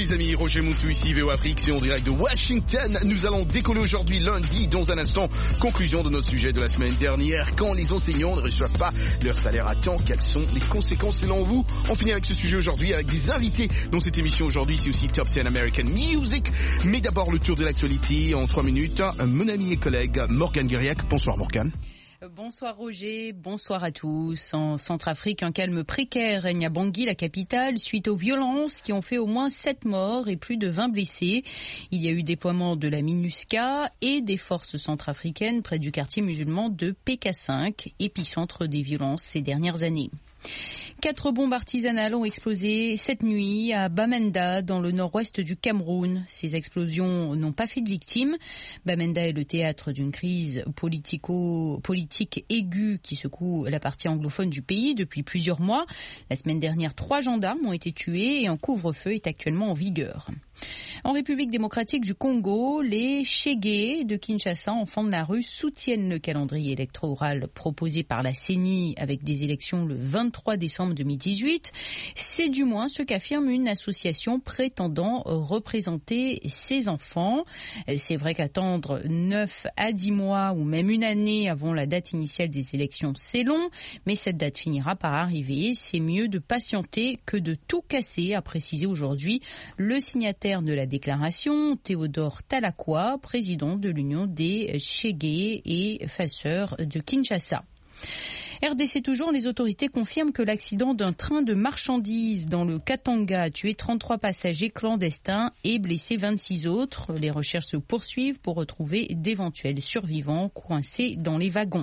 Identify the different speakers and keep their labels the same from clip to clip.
Speaker 1: les amis, Roger Moutou ici, VO Afrique, c'est en direct de Washington. Nous allons décoller aujourd'hui lundi, dans un instant, conclusion de notre sujet de la semaine dernière. Quand les enseignants ne reçoivent pas leur salaire à temps, quelles sont les conséquences selon vous? On finit avec ce sujet aujourd'hui avec des invités dans cette émission aujourd'hui, c'est aussi Top 10 American Music. Mais d'abord le tour de l'actualité en 3 minutes. Mon ami et collègue Morgane Guiriac. Bonsoir Morgane.
Speaker 2: Bonsoir Roger, bonsoir à tous. En Centrafrique, un calme précaire règne à Bangui, la capitale, suite aux violences qui ont fait au moins 7 morts et plus de 20 blessés. Il y a eu déploiement de la MINUSCA et des forces centrafricaines près du quartier musulman de PK5, épicentre des violences ces dernières années. 4 bombes artisanales ont explosé cette nuit à Bamenda, dans le nord-ouest du Cameroun. Ces explosions n'ont pas fait de victimes. Bamenda est le théâtre d'une crise politique aiguë qui secoue la partie anglophone du pays depuis plusieurs mois. La semaine dernière, 3 gendarmes ont été tués et un couvre-feu est actuellement en vigueur. En République démocratique du Congo, les Chégués de Kinshasa, enfants de la rue, soutiennent le calendrier électoral proposé par la CENI avec des élections le 23 décembre 2018. C'est du moins ce qu'affirme une association prétendant représenter ces enfants. C'est vrai qu'attendre 9 à 10 mois ou même une année avant la date initiale des élections, c'est long, mais cette date finira par arriver. C'est mieux de patienter que de tout casser, a précisé aujourd'hui le signataire de la déclaration, Théodore Talakwa, président de l'Union des Chégués et Fasseurs de Kinshasa. RDC toujours, les autorités confirment que l'accident d'un train de marchandises dans le Katanga a tué 33 passagers clandestins et blessé 26 autres. Les recherches se poursuivent pour retrouver d'éventuels survivants coincés dans les wagons.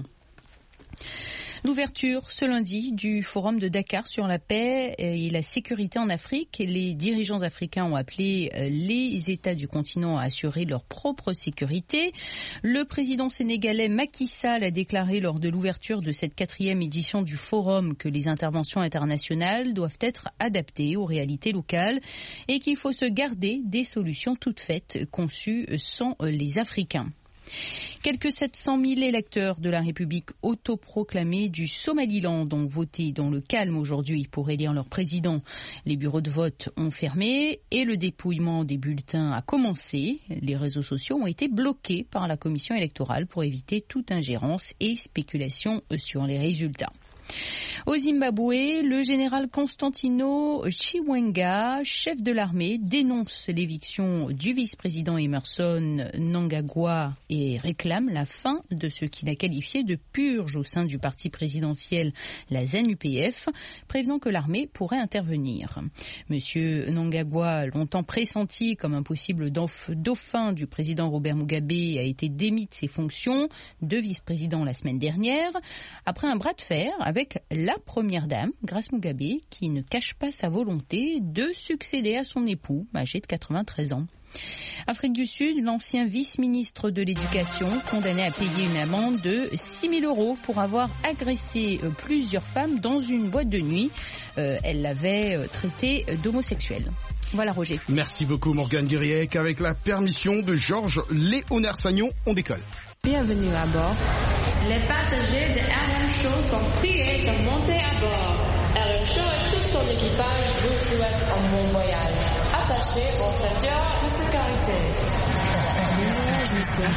Speaker 2: L'ouverture ce lundi du forum de Dakar sur la paix et la sécurité en Afrique. Les dirigeants africains ont appelé les États du continent à assurer leur propre sécurité. Le président sénégalais Macky Sall a déclaré lors de l'ouverture de cette 4e édition du forum que les interventions internationales doivent être adaptées aux réalités locales et qu'il faut se garder des solutions toutes faites conçues sans les Africains. Quelques 700 000 électeurs de la République autoproclamée du Somaliland ont voté dans le calme aujourd'hui pour élire leur président. Les bureaux de vote ont fermé et le dépouillement des bulletins a commencé. Les réseaux sociaux ont été bloqués par la commission électorale pour éviter toute ingérence et spéculation sur les résultats. Au Zimbabwe, le général Constantino Chiwenga, chef de l'armée, dénonce l'éviction du vice-président Emmerson Mnangagwa et réclame la fin de ce qu'il a qualifié de purge au sein du parti présidentiel, la ZANU-PF, prévenant que l'armée pourrait intervenir. Monsieur Mnangagwa, longtemps pressenti comme un possible dauphin du président Robert Mugabe, a été démis de ses fonctions de vice-président la semaine dernière, après un bras de fer avec la première dame, Grace Mugabe, qui ne cache pas sa volonté de succéder à son époux, âgé de 93 ans. Afrique du Sud, l'ancien vice-ministre de l'Éducation, condamné à payer une amende de 6 000 € pour avoir agressé plusieurs femmes dans une boîte de nuit. Elle l'avait traité d'homosexuelle. Voilà Roger.
Speaker 1: Merci beaucoup Morgane Guiriac. Avec la permission de Georges Léonard Sagnon, on décolle.
Speaker 3: Bienvenue à bord.
Speaker 4: Les passagers de RM Show sont priés de monter à bord. RM Show et tout son équipage vous souhaitent un bon voyage. Attachez vos ceintures de sécurité.
Speaker 3: Bon voyage, monsieur.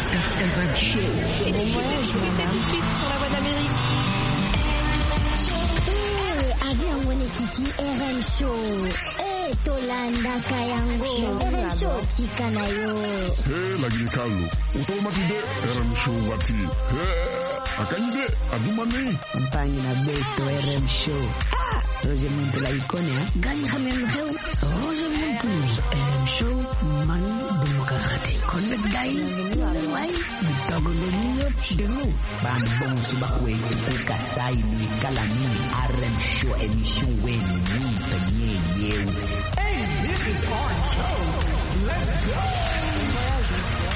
Speaker 3: Bon voyage, madame. Tout de suite sur la voie d'Amérique.
Speaker 5: Avion Wenekiti RM Show. Tolanda Kayango. RM Show Tikanayo.
Speaker 6: Lagi Carlo. Automatique RM Show Wati. Akanyide Adumani.
Speaker 7: Campagne na Beto RM Show. Roger Muntu la icône, Gani Hamel Heu. Roger Muntu RM Show Man Demokrate. Connect Guy. Why? Bitago de nous. Ban bon subakwe ku kasai ni kalani RM Show émission wen ni panye yeu.
Speaker 6: Hey, this is our show. Let's go.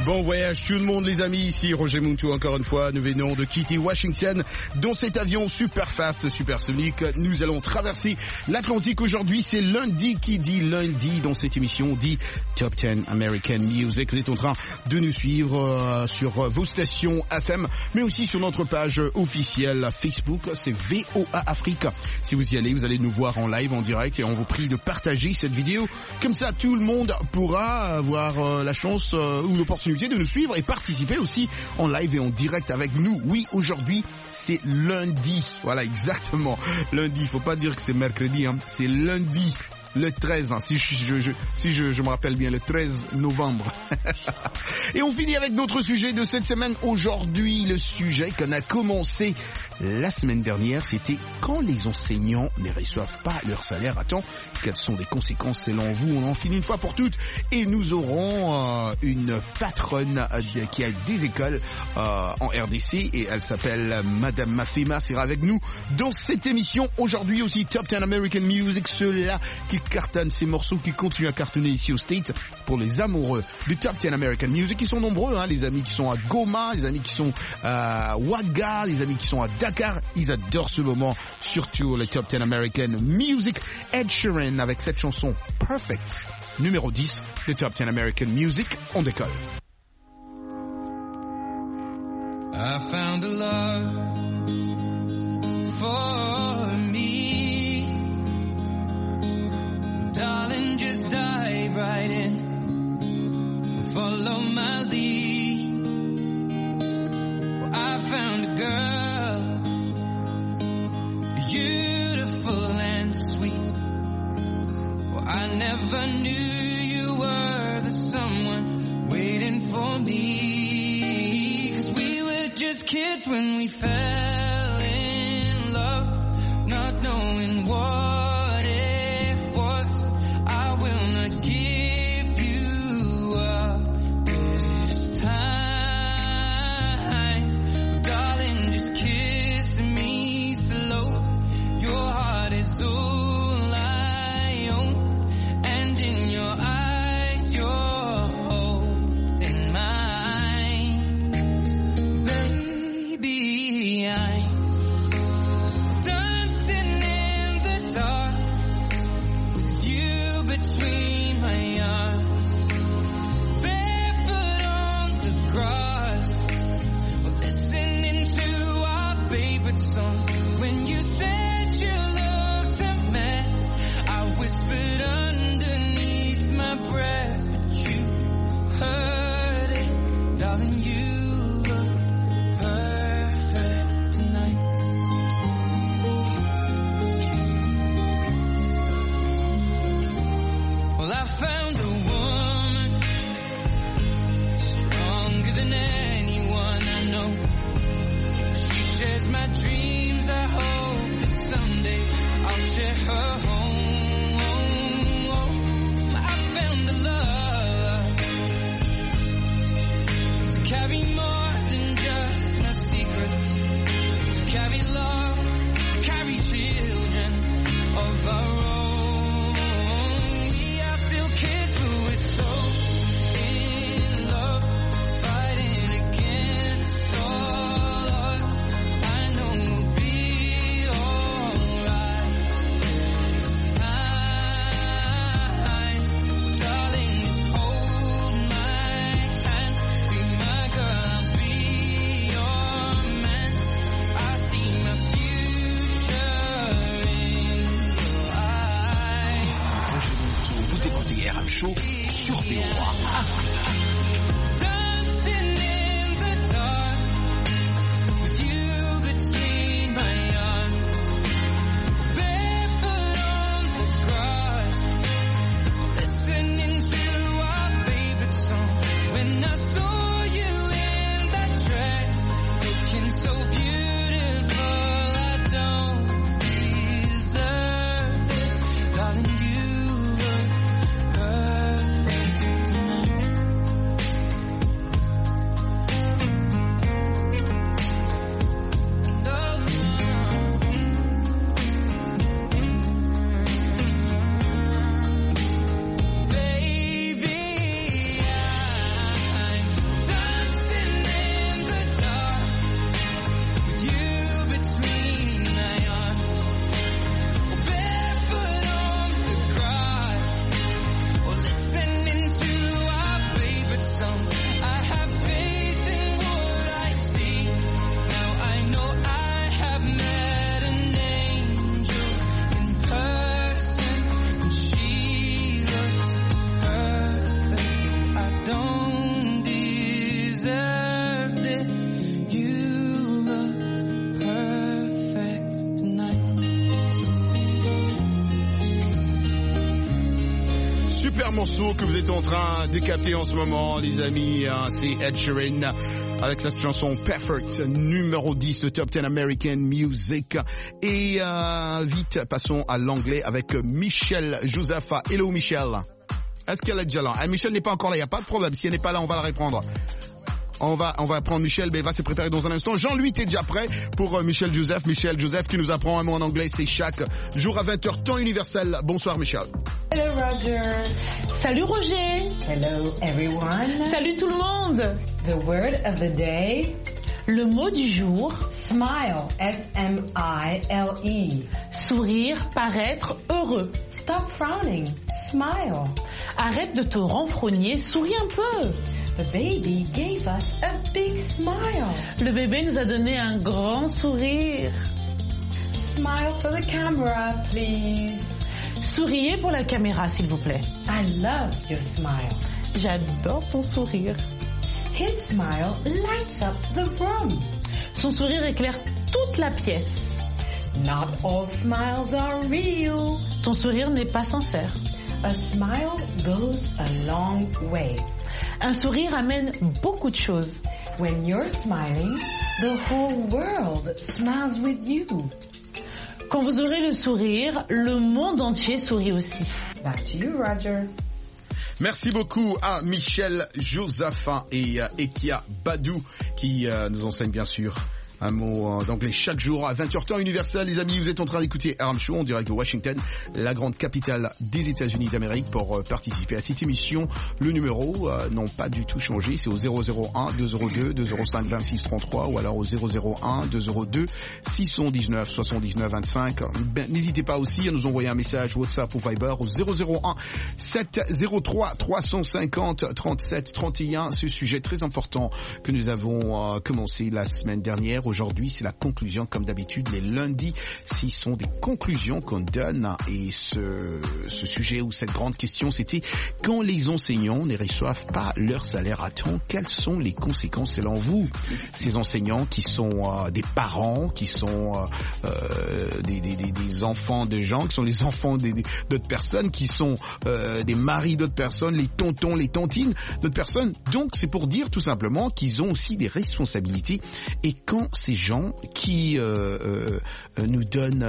Speaker 1: Bon voyage tout le monde les amis, ici Roger Muntu encore une fois, nous venons de quitter Washington dans cet avion super fast, supersonique. Nous allons traverser l'Atlantique aujourd'hui, c'est lundi, qui dit lundi dans cette émission dit Top 10 American Music. Vous êtes en train de nous suivre sur vos stations FM, mais aussi sur notre page officielle Facebook, c'est VOA Afrique. Si vous y allez, vous allez nous voir en live, en direct, et on vous prie de partager cette vidéo, comme ça tout le monde pourra avoir la chance ou l'opportunité de nous suivre et participer aussi en live et en direct avec nous. Oui, aujourd'hui, c'est lundi. Voilà, exactement. Lundi, faut pas dire que c'est mercredi, hein. C'est lundi. Le 13, hein, si je me rappelle bien, le 13 novembre. Et on finit avec notre sujet de cette semaine. Aujourd'hui, le sujet qu'on a commencé la semaine dernière, c'était quand les enseignants ne reçoivent pas leur salaire à temps. Quelles sont les conséquences selon vous? On en finit une fois pour toutes. Et nous aurons une patronne qui a des écoles en RDC et elle s'appelle Madame Mafema, sera avec nous dans cette émission. Aujourd'hui aussi, Top 10 American Music, ceux-là qui cartonnent, ces morceaux qui continuent à cartonner ici au States pour les amoureux du Top 10 American Music. Ils sont nombreux, hein, les amis qui sont à Goma, les amis qui sont à Ouaga, les amis qui sont à Dakar. Ils adorent ce moment, surtout le Top 10 American Music. Ed Sheeran avec cette chanson Perfect, numéro 10 de Top 10 American Music. On décolle.
Speaker 8: I found a love for me. Darling, just dive right in. Follow my lead. Well, I found a girl, beautiful and sweet. Well, I never knew you were the someone waiting for me. 'Cause we were just kids when we fell in love, not knowing what
Speaker 1: sur VOA Afrique.
Speaker 8: Darling, you were perfect tonight.
Speaker 1: morceau que vous êtes en train de capter en ce moment, les amis, c'est Ed Sheeran avec cette chanson Perfect, numéro 10 de Top 10 American Music. Et vite, passons à l'anglais avec Michelle Josepha. Hello Michelle. Est-ce qu'elle est déjà là? Michelle n'est pas encore là, il n'y a pas de problème. Si elle n'est pas là, on va la reprendre. On va prendre Michel, mais elle va se préparer dans un instant. Jean-Louis, t'es déjà prêt pour Michel Joseph? Michel Joseph qui nous apprend un mot en anglais, c'est chaque jour à 20h, temps universel. Bonsoir Michel.
Speaker 9: Hello Roger.
Speaker 2: Salut Roger.
Speaker 9: Hello everyone.
Speaker 2: Salut tout le monde.
Speaker 9: The word of the day.
Speaker 2: Le mot du jour.
Speaker 9: Smile. S-M-I-L-E.
Speaker 2: Sourire, paraître heureux.
Speaker 9: Stop frowning. Smile.
Speaker 2: Arrête de te renfrogner, souris un peu.
Speaker 9: The baby gave us a big smile.
Speaker 2: Le bébé nous a donné un grand sourire.
Speaker 9: Smile for the camera, please.
Speaker 2: Souriez pour la caméra, s'il vous plaît.
Speaker 9: I love your smile.
Speaker 2: J'adore ton sourire.
Speaker 9: His smile lights up the room.
Speaker 2: Son sourire éclaire toute la pièce.
Speaker 9: Not all smiles are real.
Speaker 2: Ton sourire n'est pas sincère.
Speaker 9: A smile goes a long way.
Speaker 2: Un sourire amène beaucoup de choses.
Speaker 9: When you're smiling, the whole world smiles with you.
Speaker 2: Quand vous aurez le sourire, le monde entier sourit aussi.
Speaker 9: Back to you, Roger.
Speaker 1: Merci beaucoup à Michel Josepha et Ekia Badou qui nous enseignent bien sûr un mot d'anglais chaque jour à 20h temps universel. Les amis, vous êtes en train d'écouter RM Show en direct de Washington, la grande capitale des États-Unis d'Amérique. Pour participer à cette émission, le numéro n'ont pas du tout changé, c'est au 001-202-205-2633 ou alors au 001-202-619-79-25. N'hésitez pas aussi à nous envoyer un message WhatsApp ou Viber au 001-703-350-37-31. Ce sujet très important que nous avons commencé la semaine dernière. Aujourd'hui, c'est la conclusion, comme d'habitude, les lundis, ce sont des conclusions qu'on donne. Et ce sujet ou cette grande question, c'était quand les enseignants ne reçoivent pas leur salaire à temps, quelles sont les conséquences selon vous? Ces enseignants qui sont des parents, qui sont des enfants de gens, qui sont les enfants d'autres personnes, qui sont des maris d'autres personnes, les tontons, les tantines d'autres personnes. Donc, c'est pour dire tout simplement qu'ils ont aussi des responsabilités. Et quand ces gens qui nous donnent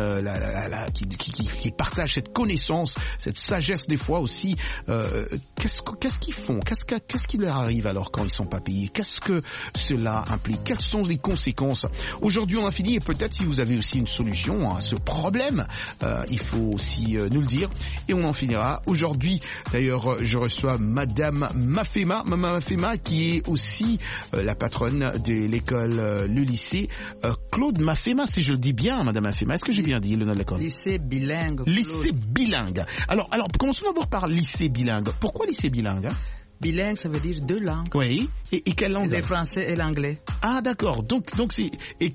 Speaker 1: qui partagent cette connaissance, cette sagesse des fois aussi, qu'est-ce qu'ils font? Qu'est-ce qui leur arrive alors quand ils sont pas payés? Qu'est-ce que cela implique? Quelles sont les conséquences? Aujourd'hui, on a fini et peut-être si vous avez aussi une solution à ce problème, il faut aussi nous le dire et on en finira. Aujourd'hui, d'ailleurs, je reçois Madame Mafema, Maman Mafema, qui est aussi la patronne de l'école, le lycée Claude Mafema, si je le dis bien, Madame Mafema. Est-ce que j'ai bien dit le nom de l'école?
Speaker 10: Lycée bilingue. Claude.
Speaker 1: Lycée bilingue. Alors, commençons d'abord par lycée bilingue. Pourquoi lycée bilingue?
Speaker 10: Bilingue, ça veut dire deux langues.
Speaker 1: Oui. Et quelle langue?
Speaker 10: Le français et l'anglais.
Speaker 1: Ah, d'accord. Donc c'est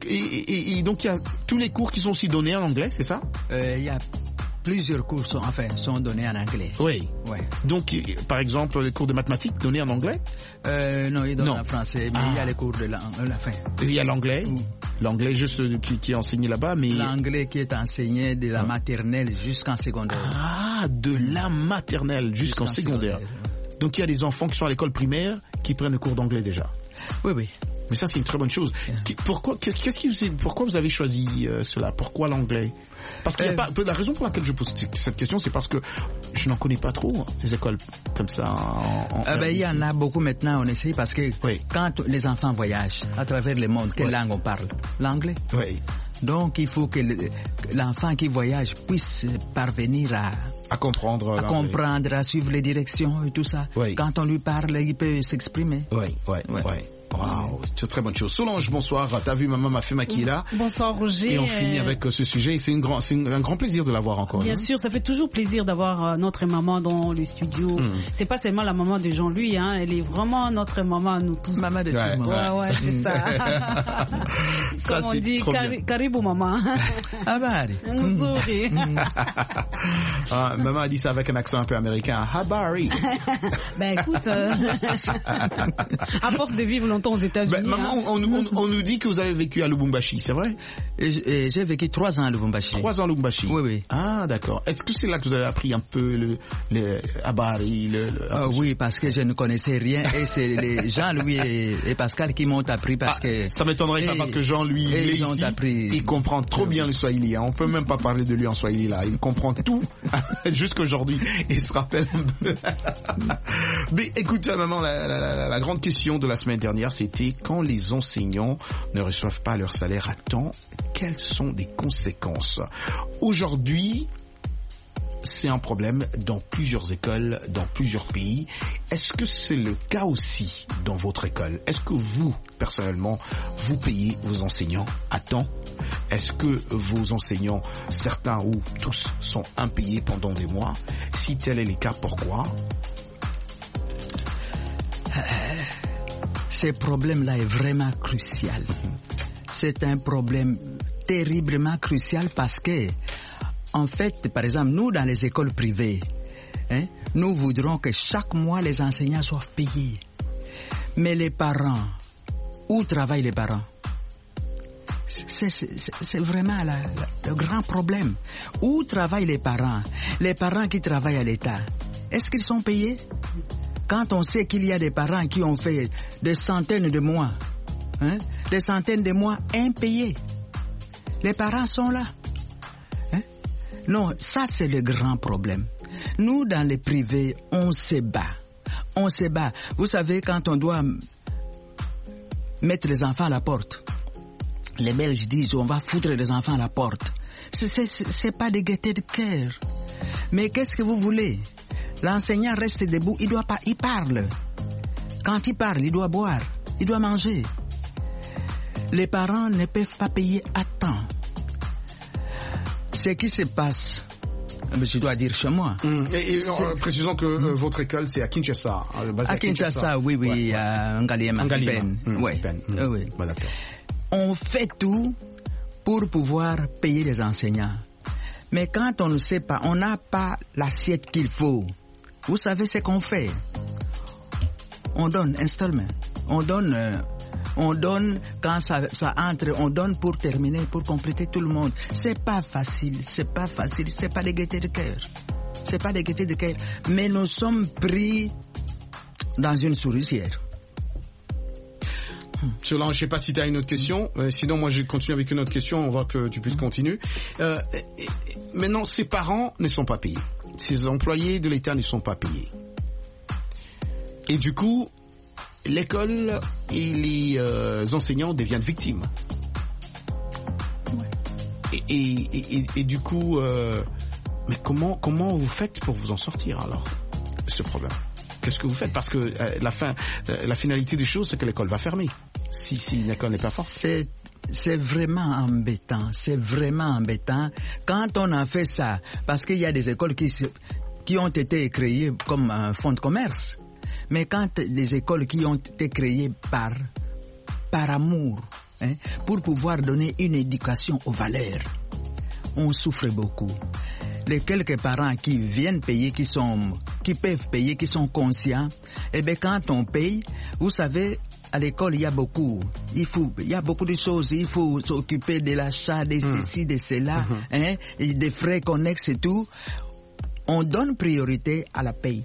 Speaker 1: et donc il y a tous les cours qui sont aussi donnés en anglais, c'est ça?
Speaker 10: Il y a plusieurs cours sont donnés en anglais.
Speaker 1: Oui.
Speaker 10: Ouais.
Speaker 1: Donc, par exemple, les cours de mathématiques donnés en anglais?
Speaker 10: Non, ils donnent en français, mais il y a les cours de la fin.
Speaker 1: Il y a l'anglais? L'anglais juste qui est enseigné là-bas, mais...
Speaker 10: L'anglais qui est enseigné de la maternelle jusqu'en secondaire.
Speaker 1: Ah, de la maternelle jusqu'en secondaire. Donc, il y a des enfants qui sont à l'école primaire qui prennent le cours d'anglais déjà?
Speaker 10: Oui.
Speaker 1: Mais ça, c'est une très bonne chose. Pourquoi vous avez choisi cela? Pourquoi l'anglais? Parce qu'il y a pas, la raison pour laquelle je pose cette question, c'est parce que je n'en connais pas trop, des écoles comme ça.
Speaker 10: Il y en a beaucoup maintenant, on essaye, parce que quand les enfants voyagent à travers le monde, quelle langue on parle? L'anglais.
Speaker 1: Oui.
Speaker 10: Donc, il faut que l'enfant qui voyage puisse parvenir
Speaker 1: à comprendre,
Speaker 10: à suivre les directions et tout ça.
Speaker 1: Oui.
Speaker 10: Quand on lui parle, il peut s'exprimer.
Speaker 1: Oui. Wow, c'est une très bonne chose. Solange, bonsoir. T'as vu Maman Mafema qui est là?
Speaker 11: Bonsoir Roger.
Speaker 1: Et on finit avec ce sujet. C'est un grand plaisir de l'avoir encore.
Speaker 11: Bien sûr, ça fait toujours plaisir d'avoir notre maman dans le studio. C'est pas seulement la maman de Jean-Louis, elle est vraiment notre maman à nous tous.
Speaker 10: Maman de tout le monde.
Speaker 11: Ouais, c'est ça. Comme on dit, Karibu maman.
Speaker 10: Habari.
Speaker 11: Nzuri.
Speaker 1: Maman a dit ça avec un accent un peu américain. Habari.
Speaker 11: Ben écoute, à force de vivre longtemps longtemps aux États-Unis.
Speaker 1: Maman, on nous dit que vous avez vécu à Lubumbashi, c'est vrai?
Speaker 10: J'ai vécu 3 ans à Lubumbashi.
Speaker 1: 3 ans à Lubumbashi?
Speaker 10: Oui.
Speaker 1: Ah, d'accord. Est-ce que c'est là que vous avez appris un peu le Abari,
Speaker 10: oui, parce que je ne connaissais rien et c'est les Jean-Louis et Pascal qui m'ont appris parce que...
Speaker 1: Ça m'étonnerait pas parce que Jean-Louis, il comprend trop bien le Swahili. On peut même pas parler de lui en Swahili là. Il comprend tout jusqu'aujourd'hui. Il se rappelle un peu. Mais écoute, maman, la grande question de la semaine dernière, c'était quand les enseignants ne reçoivent pas leur salaire à temps, quelles sont les conséquences? Aujourd'hui, c'est un problème dans plusieurs écoles, dans plusieurs pays. Est-ce que c'est le cas aussi dans votre école? Est-ce que vous, personnellement, vous payez vos enseignants à temps? Est-ce que vos enseignants, certains ou tous, sont impayés pendant des mois? Si tel est le cas, pourquoi?
Speaker 10: Ce problème-là est vraiment crucial. C'est un problème terriblement crucial parce que, en fait, par exemple, nous, dans les écoles privées, nous voudrons que chaque mois, les enseignants soient payés. Mais les parents, où travaillent les parents? C'est vraiment le grand problème. Où travaillent les parents? Les parents qui travaillent à l'État, est-ce qu'ils sont payés? Quand on sait qu'il y a des parents qui ont fait des centaines de mois, des centaines de mois impayés, les parents sont là. Non, ça c'est le grand problème. Nous, dans les privés, on se bat. On se bat. Vous savez, quand on doit mettre les enfants à la porte, les Belges disent on va foutre les enfants à la porte. C'est pas de gaieté de cœur. Mais qu'est-ce que vous voulez? L'enseignant reste debout, il parle. Quand il parle, il doit boire, il doit manger. Les parents ne peuvent pas payer à temps. Ce qui se passe, je dois dire chez moi.
Speaker 1: Précisons que votre école, c'est à Kinshasa.
Speaker 10: À Kinshasa, oui, à Ngaliema. Oui.
Speaker 1: D'accord.
Speaker 10: On fait tout pour pouvoir payer les enseignants. Mais quand on ne sait pas, on n'a pas l'assiette qu'il faut. Vous savez ce qu'on fait? On donne installment. On donne quand ça entre, on donne pour terminer, pour compléter tout le monde. C'est pas facile, c'est pas des gaietés de cœur. C'est pas des gaietés de cœur. Mais nous sommes pris dans une souricière.
Speaker 1: Solange, je sais pas si tu as une autre question. Sinon, moi, je continue avec une autre question. On va que tu puisses continuer. Maintenant, ces parents ne sont pas payés. Ces employés de l'État ne sont pas payés. Et du coup, l'école et les enseignants deviennent victimes. Et du coup, mais comment vous faites pour vous en sortir alors, ce problème? Qu'est-ce que vous faites? Parce que la finalité des choses, c'est que l'école va fermer. Si l'école n'est pas forte.
Speaker 10: C'est vraiment embêtant. C'est vraiment embêtant quand on a fait ça. Parce qu'il y a des écoles qui ont été créées comme un fonds de commerce. Mais quand les écoles qui ont été créées par amour, pour pouvoir donner une éducation aux valeurs, on souffre beaucoup. Les quelques parents qui viennent payer, qui peuvent payer, qui sont conscients, eh bien quand on paye, vous savez, à l'école il y a beaucoup de choses, il faut s'occuper de l'achat, de ceci, de cela, et des frais connexes et tout. On donne priorité à la paye.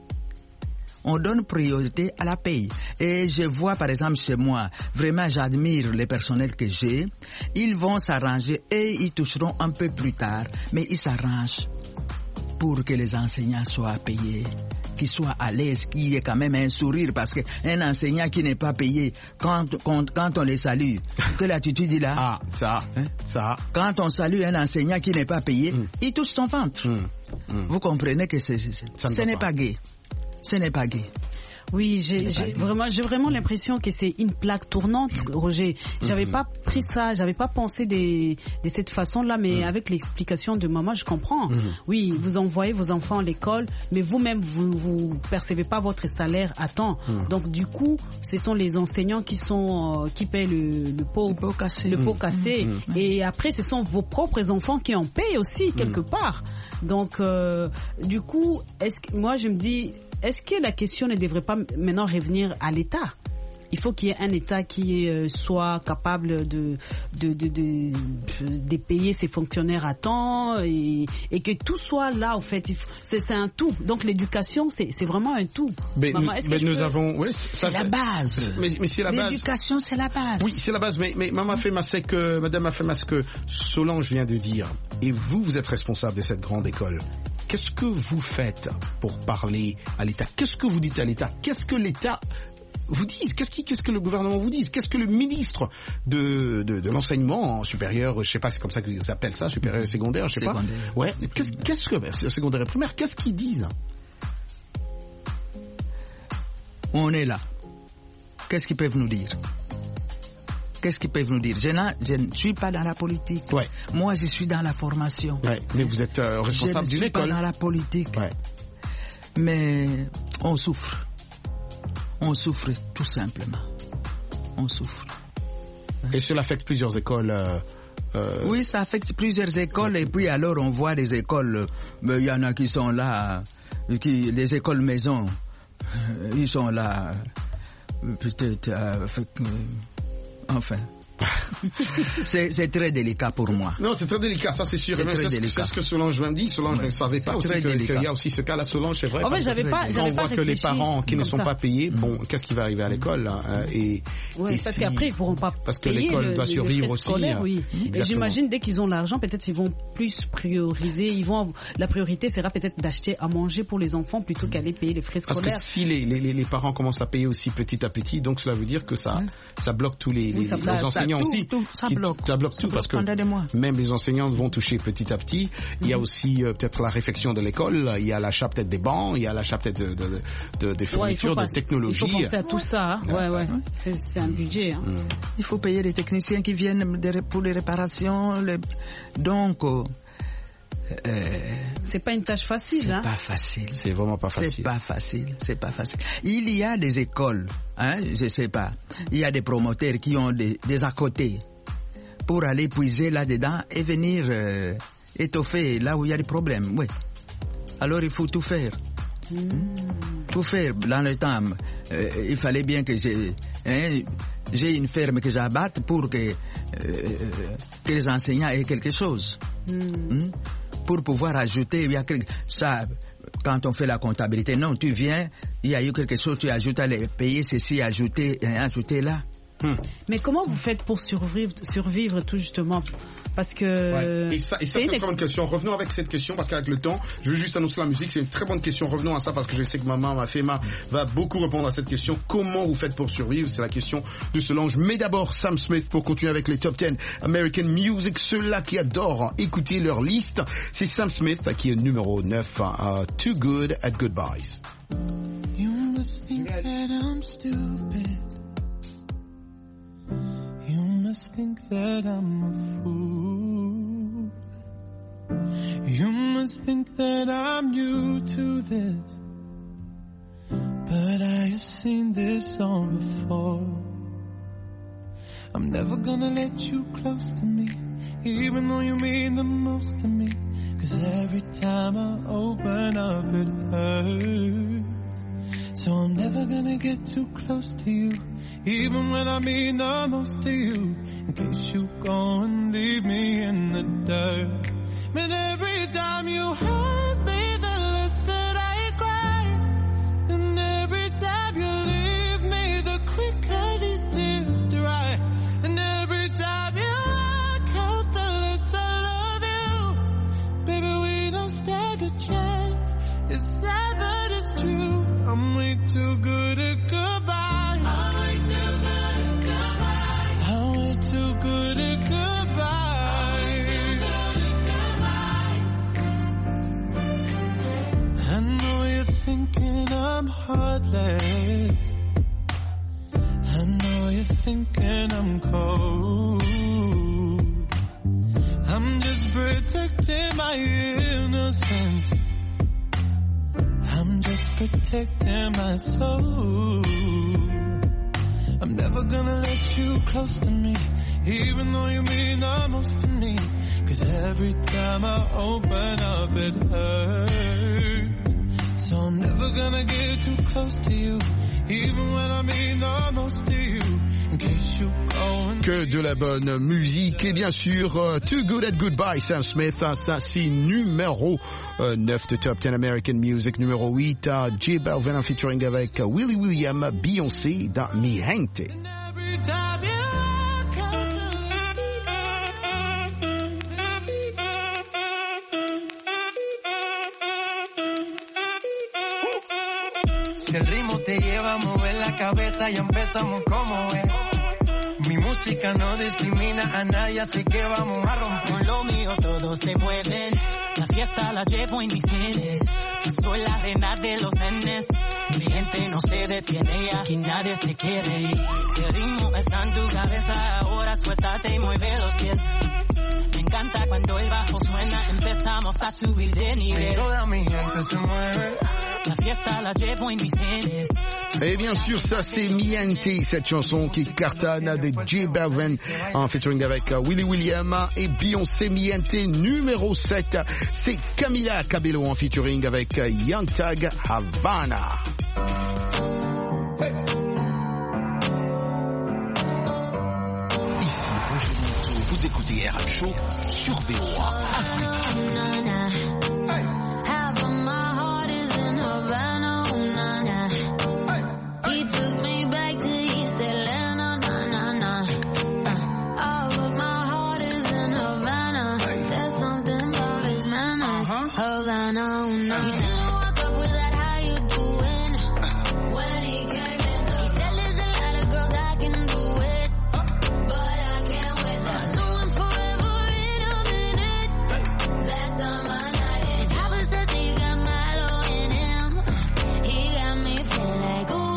Speaker 10: Et je vois par exemple chez moi, vraiment j'admire les personnels que j'ai. Ils vont s'arranger et ils toucheront un peu plus tard, mais ils s'arrangent pour que les enseignants soient payés, qu'ils soient à l'aise, qu'il y ait quand même un sourire, parce qu'un enseignant qui n'est pas payé, quand on les salue, quelle attitude il a?
Speaker 1: Ça.
Speaker 10: Quand on salue un enseignant qui n'est pas payé, il touche son ventre. Vous comprenez que ce n'est pas gai. Ce n'est pas gai.
Speaker 11: Oui, j'ai vraiment l'impression que c'est une plaque tournante, Roger. J'avais pas pris ça, j'avais pas pensé de cette façon-là, mais avec l'explication de maman, je comprends. Oui, vous envoyez vos enfants à l'école, mais vous-même, vous percevez pas votre salaire à temps. Donc, du coup, ce sont les enseignants qui paient le pot cassé. Et après, ce sont vos propres enfants qui en payent aussi, quelque part. Donc, du coup, moi, je me dis, est-ce que la question ne devrait pas maintenant revenir à l'État? il faut qu'il y ait un État qui soit capable de payer ses fonctionnaires à temps et que tout soit là, en fait. C'est un tout. Donc l'éducation, c'est vraiment un tout.
Speaker 1: Mais nous avons... Oui,
Speaker 10: c'est la base.
Speaker 1: Mais c'est la base.
Speaker 10: L'éducation, c'est la base.
Speaker 1: Oui, c'est la base. Mais Madame Afema, c'est ce que Solange vient de dire. Et vous êtes responsable de cette grande école. Qu'est-ce que vous faites pour parler à l'État? Qu'est-ce que vous dites à l'État? Qu'est-ce que l'État vous dit? Qu'est-ce que le gouvernement vous dit? Qu'est-ce que le ministre de l'enseignement supérieur, je sais pas, c'est comme ça qu'ils appellent ça, supérieur et secondaire, je sais pas. Ouais. Qu'est-ce que secondaire et primaire, qu'est-ce qu'ils disent?
Speaker 10: On est là. Qu'est-ce qu'ils peuvent nous dire? Qu'est-ce qu'ils peuvent nous dire? Je ne suis pas dans la politique.
Speaker 1: Ouais.
Speaker 10: Moi, je suis dans la formation.
Speaker 1: Ouais. Mais vous êtes responsable d'une école.
Speaker 10: Je ne suis pas dans la politique.
Speaker 1: Ouais.
Speaker 10: Mais on souffre. On souffre tout simplement. On souffre.
Speaker 1: Et cela affecte plusieurs écoles.
Speaker 10: Oui, ça affecte plusieurs écoles. Et puis alors, on voit des écoles. Il y en a qui sont là, les écoles maison. Ils sont là. Peut-être. Enfin. C'est très délicat pour moi.
Speaker 1: Non, c'est très délicat, ça c'est sûr. C'est ce que Solange m'a dit. Solange ne savait pas aussi qu'il y a aussi ce cas-là. Solange, c'est vrai.
Speaker 11: En fait,
Speaker 1: on voit que les parents qui ne sont pas payés, bon, qu'est-ce qui va arriver à l'école
Speaker 11: parce qu'après ils pourront pas.
Speaker 1: Parce que l'école doit survivre aussi.
Speaker 11: Oui. Et j'imagine dès qu'ils ont l'argent, peut-être ils vont plus prioriser. La priorité sera peut-être d'acheter à manger pour les enfants plutôt qu'aller payer les frais scolaires.
Speaker 1: Parce que si les parents commencent à payer aussi petit à petit, donc cela veut dire que ça bloque tous les enseignants aussi.
Speaker 10: Ça bloque
Speaker 1: tout parce que même les enseignants vont toucher petit à petit. Il y a aussi peut-être la réfection de l'école, il y a l'achat peut-être des bancs, il y a l'achat peut-être des fournitures, de technologies.
Speaker 11: Il faut penser à tout ça. Ouais. C'est un budget.
Speaker 10: Il faut payer les techniciens qui viennent pour les réparations. Donc...
Speaker 11: c'est pas une tâche facile.
Speaker 10: C'est pas facile.
Speaker 1: C'est vraiment pas facile.
Speaker 10: C'est pas facile. Il y a des écoles, je sais pas. Il y a des promoteurs qui ont des à côté pour aller puiser là-dedans et venir étoffer là où il y a des problèmes. Oui. Alors il faut tout faire. Tout faire dans le temps. Il fallait bien que j'ai une ferme que j'abatte pour que les enseignants aient quelque chose. Pour pouvoir ajouter, il y a ça, quand on fait la comptabilité, non, tu viens, il y a eu quelque chose, tu ajoutes à les payer ceci, ajouter là.
Speaker 11: Mais comment vous faites pour survivre tout justement? Parce que...
Speaker 1: Et ça c'est une très bonne question. Revenons avec cette question parce qu'avec le temps, je veux juste annoncer la musique. C'est une très bonne question. Revenons à ça parce que je sais que ma Fema va beaucoup répondre à cette question. Comment vous faites pour survivre? C'est la question de Solange. Mais d'abord, Sam Smith pour continuer avec les top 10 American Music. Ceux-là qui adorent écouter leur liste, c'est Sam Smith qui est numéro 9. Too Good at Goodbyes.
Speaker 8: You must think that I'm stupid. You must think that I'm a fool. You must think that I'm new to this. But I have seen this song before. I'm never gonna let you close to me, even though you mean the most to me. 'Cause every time I open up it hurts. So I'm never gonna get too close to you, even when I mean the most to you, in case you go and leave me in the dirt. But every time you hurt me, the less that I cry. And every time you leave me, the quicker these tears dry. And every time you walk out, the less I love you. Baby, we don't stand a chance. It's sad but it's true. I'm way too good at goodbye. I'm way too good at goodbye. I know you're thinking I'm heartless. I know you're thinking I'm cold. I'm just protecting my innocence. I'm just protecting my soul. I'm never gonna let you close to me, even though you mean the most to me. 'Cause every time I open up it hurts. So I'm never gonna get too close to you, even when I mean the most to you. In case you go and
Speaker 1: Que de la bonne musique et bien sûr Too Good at Goodbye, Sam Smith, ça c'est numéro 9 de Top 10 American Music, numéro 8 J Balvin featuring avec Willie William, Beyoncé dans Mi Gente.
Speaker 8: every time you
Speaker 12: Si el ritmo te lleva a mover la cabeza, ya empezamos como es. Mi música no discrimina a nadie, así que vamos a romper.
Speaker 13: Con lo mío todos se mueven, la fiesta la llevo en mis genes. Yo soy la reina de los nenes, mi gente no se detiene, aquí nadie se quiere ir. Si el ritmo está en tu cabeza, ahora suéltate y mueve los pies. Me encanta cuando el bajo suena, empezamos a subir de nivel.
Speaker 12: Toda mi gente se mueve.
Speaker 13: La fiesta la llevo en mis genes.
Speaker 1: Et bien sûr, ça c'est Miente, cette chanson qui cartonne de J Balvin en featuring avec Willie William et Beyoncé. Miente numéro 7, c'est Camila Cabello en featuring avec Young Thug, Havana. Hey.
Speaker 14: Ici Roger Monteau, vous écoutez RM Show sur VOA Afrique.
Speaker 5: He took me back to East Atlanta, nah. Oh, but my heart is in Havana. There's something about his manners. Havana, nah. He didn't walk up with that, how you doing? When he came in, he said there's a lot of girls I can do it, but I can't with that. Doing forever in a minute. Last time I night, and Papa says he got Milo in him. He got me feeling like, ooh.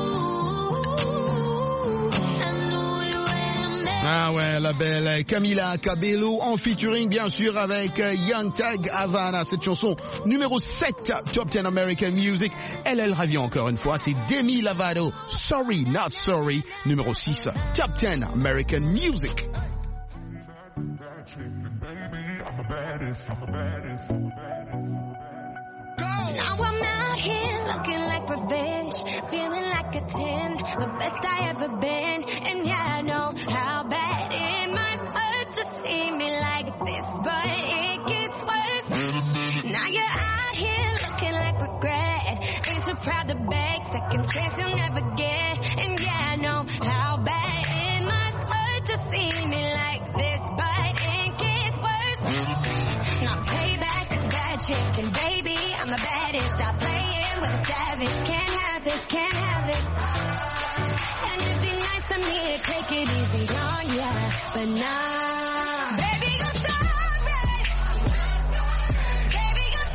Speaker 1: Ah ouais, la belle Camila Cabello en featuring bien sûr avec Young Thug, Havana, cette chanson numéro 7 Top 10 American Music. Elle revient encore une fois, c'est Demi Lovato, Sorry Not Sorry, numéro 6 Top 10 American Music.
Speaker 5: Now I'm out here looking like revenge, feeling like a 10, the best I ever been. And yeah, I know how bad it must hurt to see me like this, but it gets worse. Now you're out here looking like regret, ain't too proud to beg, second chance you'll never get. And yeah, I know how bad it must hurt to see me like this, but it gets worse. Now payback is bad chick, and baby, I'm the baddest. Stop playing with a savage. Can't have this, can't have this. And it'd be nice of me to take it easy on ya, but nah. Baby, I'm sorry. Baby, I'm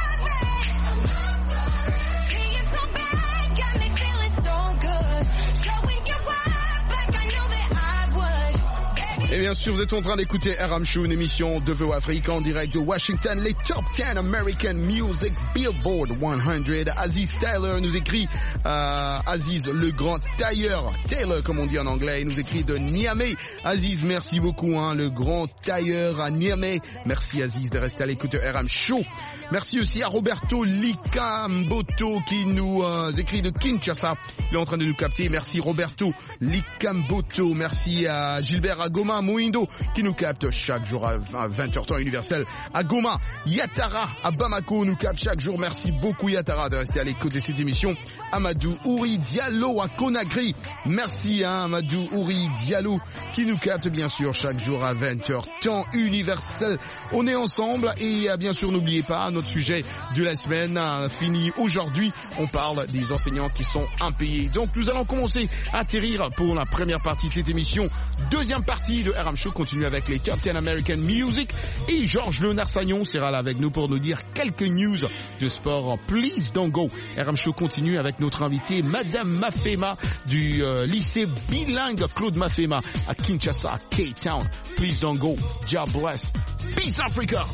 Speaker 5: sorry. Being so bad got me feeling so good. Showing you up like I know that I would.
Speaker 1: Et bien sûr, vous êtes en train d'écouter RM Show, une émission de VOA Afrique en direct de Washington, les Top 10 American Music Billboard 100. Aziz Taylor nous écrit, Aziz le grand tailleur, Taylor comme on dit en anglais, il nous écrit de Niamey. Aziz, merci beaucoup, le grand tailleur à Niamey. Merci Aziz de rester à l'écoute de RM Show. Merci aussi à Roberto Licamboto qui nous écrit de Kinshasa. Il est en train de nous capter. Merci Roberto Licamboto. Merci à Gilbert Agoma Moindo qui nous capte chaque jour à 20h temps universel. À Goma, Yatara à Bamako nous capte chaque jour. Merci beaucoup Yatara de rester à l'écoute de cette émission. Amadou Ouri Diallo à Conakry. Merci à Amadou Ouri Diallo qui nous capte bien sûr chaque jour à 20h temps universel. On est ensemble et bien sûr n'oubliez pas notre sujet de la semaine fini aujourd'hui. On parle des enseignants qui sont impayés. Donc nous allons commencer à atterrir pour la première partie de cette émission. Deuxième partie de RM Show continue avec les Top 10 American Music et Georges Leonard-Sagnon sera là avec nous pour nous dire quelques news de sport. Please don't go. RM Show continue avec notre invité Madame Mafema du lycée bilingue Claude Mafema à Kinshasa, K-Town. Please don't go. God bless. Peace Africa.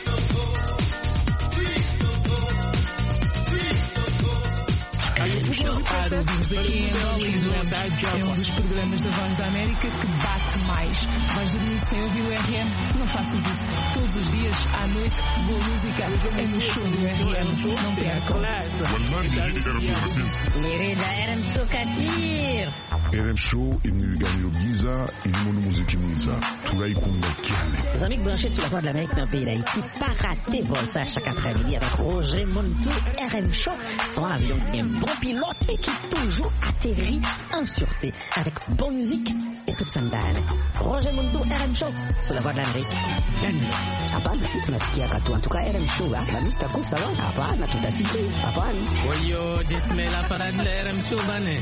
Speaker 7: RM Show.
Speaker 15: Ouvimos aqui em Berlim, é um dos programas da Voz da América que bate mais. Vais dormir sem ouvir o RM? Não faças isso. Todos os dias, à noite, boa música é no show do RM. Não percam.
Speaker 7: Mirida RM Show Katir.
Speaker 6: RM Show, il nous gagne le Giza, il nous montre musique Giza. Tout là, il compte dans
Speaker 7: Les amis branchés sur la Voix de l'Amérique dans le pays d'Haïti, pas rater vol ça chaque après-midi avec Roger Montou, RM Show, son avion qui est un bon pilote et qui toujours atterrit en sûreté avec bonne musique et toute sandale. Roger Montou, RM Show, sur la Voix de l'Amérique. Hapana, si tunasikia katu, en tout cas RM Show, la mista kusa wa, hapana, tutasikia, hapana.
Speaker 13: Oyo, jismela para de RM Show, bane.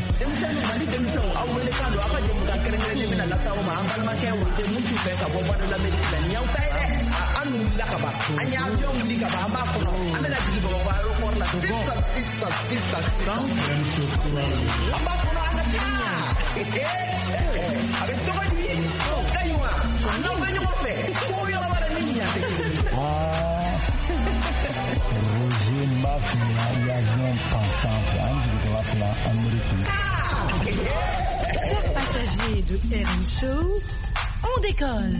Speaker 16: Roger Mafia, l'avion pensant de la plan américain.
Speaker 9: Chers passagers de RM Show, on décolle.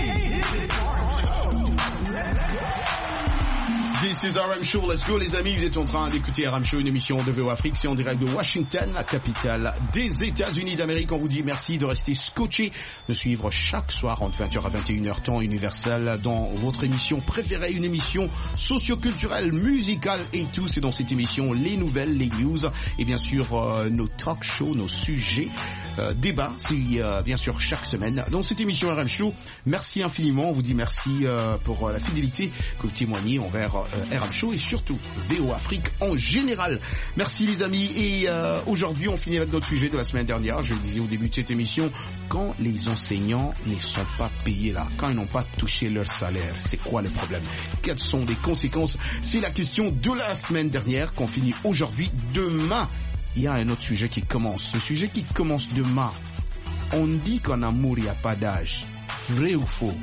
Speaker 1: This is RM Show, let's go les amis, vous êtes en train d'écouter RM Show, une émission de VO Afrique, c'est en direct de Washington, la capitale des États-Unis d'Amérique. On vous dit merci de rester scotché, de suivre chaque soir entre 20h à 21h temps universel dans votre émission préférée, une émission socio-culturelle, musicale et tout. C'est dans cette émission les nouvelles, les news et bien sûr nos talk shows, nos sujets, débats, c'est bien sûr chaque semaine dans cette émission RM Show. Merci infiniment, on vous dit merci pour la fidélité que vous témoignez envers RM Show et surtout VO Afrique en général. Merci les amis et aujourd'hui on finit avec notre sujet de la semaine dernière. Je le disais au début de cette émission, quand les enseignants ne sont pas payés là, quand ils n'ont pas touché leur salaire, c'est quoi le problème? Quelles sont les conséquences? C'est la question de la semaine dernière qu'on finit aujourd'hui. Demain, il y a un autre sujet qui commence. Le sujet qui commence demain, on dit qu'en amour il n'y a pas d'âge. Vrai ou faux?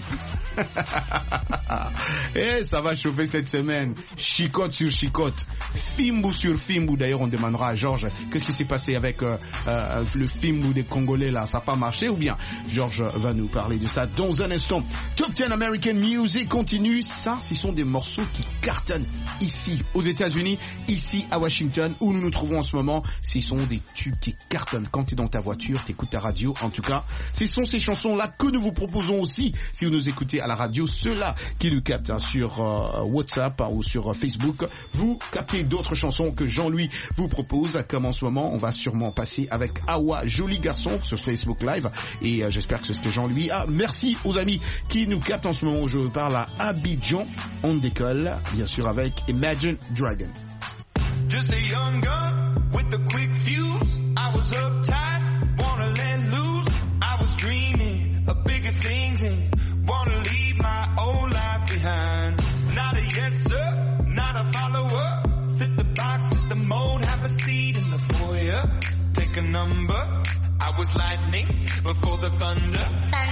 Speaker 1: Eh, ça va chauffer cette semaine. Chicote sur chicote. Fimbu sur Fimbu. D'ailleurs, on demandera à Georges qu'est-ce qui s'est passé avec le Fimbu des Congolais là. Ça n'a pas marché ou bien? Georges va nous parler de ça dans un instant. Top 10 American Music continue. Ça, ce sont des morceaux qui cartonnent ici aux États-Unis, ici à Washington où nous nous trouvons en ce moment. Ce sont des tubes qui cartonnent. Quand tu es dans ta voiture, tu écoutes ta radio. En tout cas, ce sont ces chansons-là que nous vous proposons aussi. Si vous nous écoutez à la radio, ceux-là qui nous captent sur WhatsApp ou sur Facebook, vous captez d'autres chansons que Jean-Louis vous propose. Comme en ce moment, on va sûrement passer avec Awa, joli garçon, sur Facebook Live. Et j'espère que c'est ce que Jean-Louis a. Merci aux amis qui nous captent en ce moment où je parle à Abidjan. On décolle, bien sûr, avec Imagine Dragon.
Speaker 8: Just a young gun with a quick fuse. I was uptight, wanna let loose. I was dreaming of bigger things and wanna leave my old life behind. Not a yes sir, not a follower. Fit the box, fit the mold, have a seat in the foyer. Take a number. I was lightning before the thunder.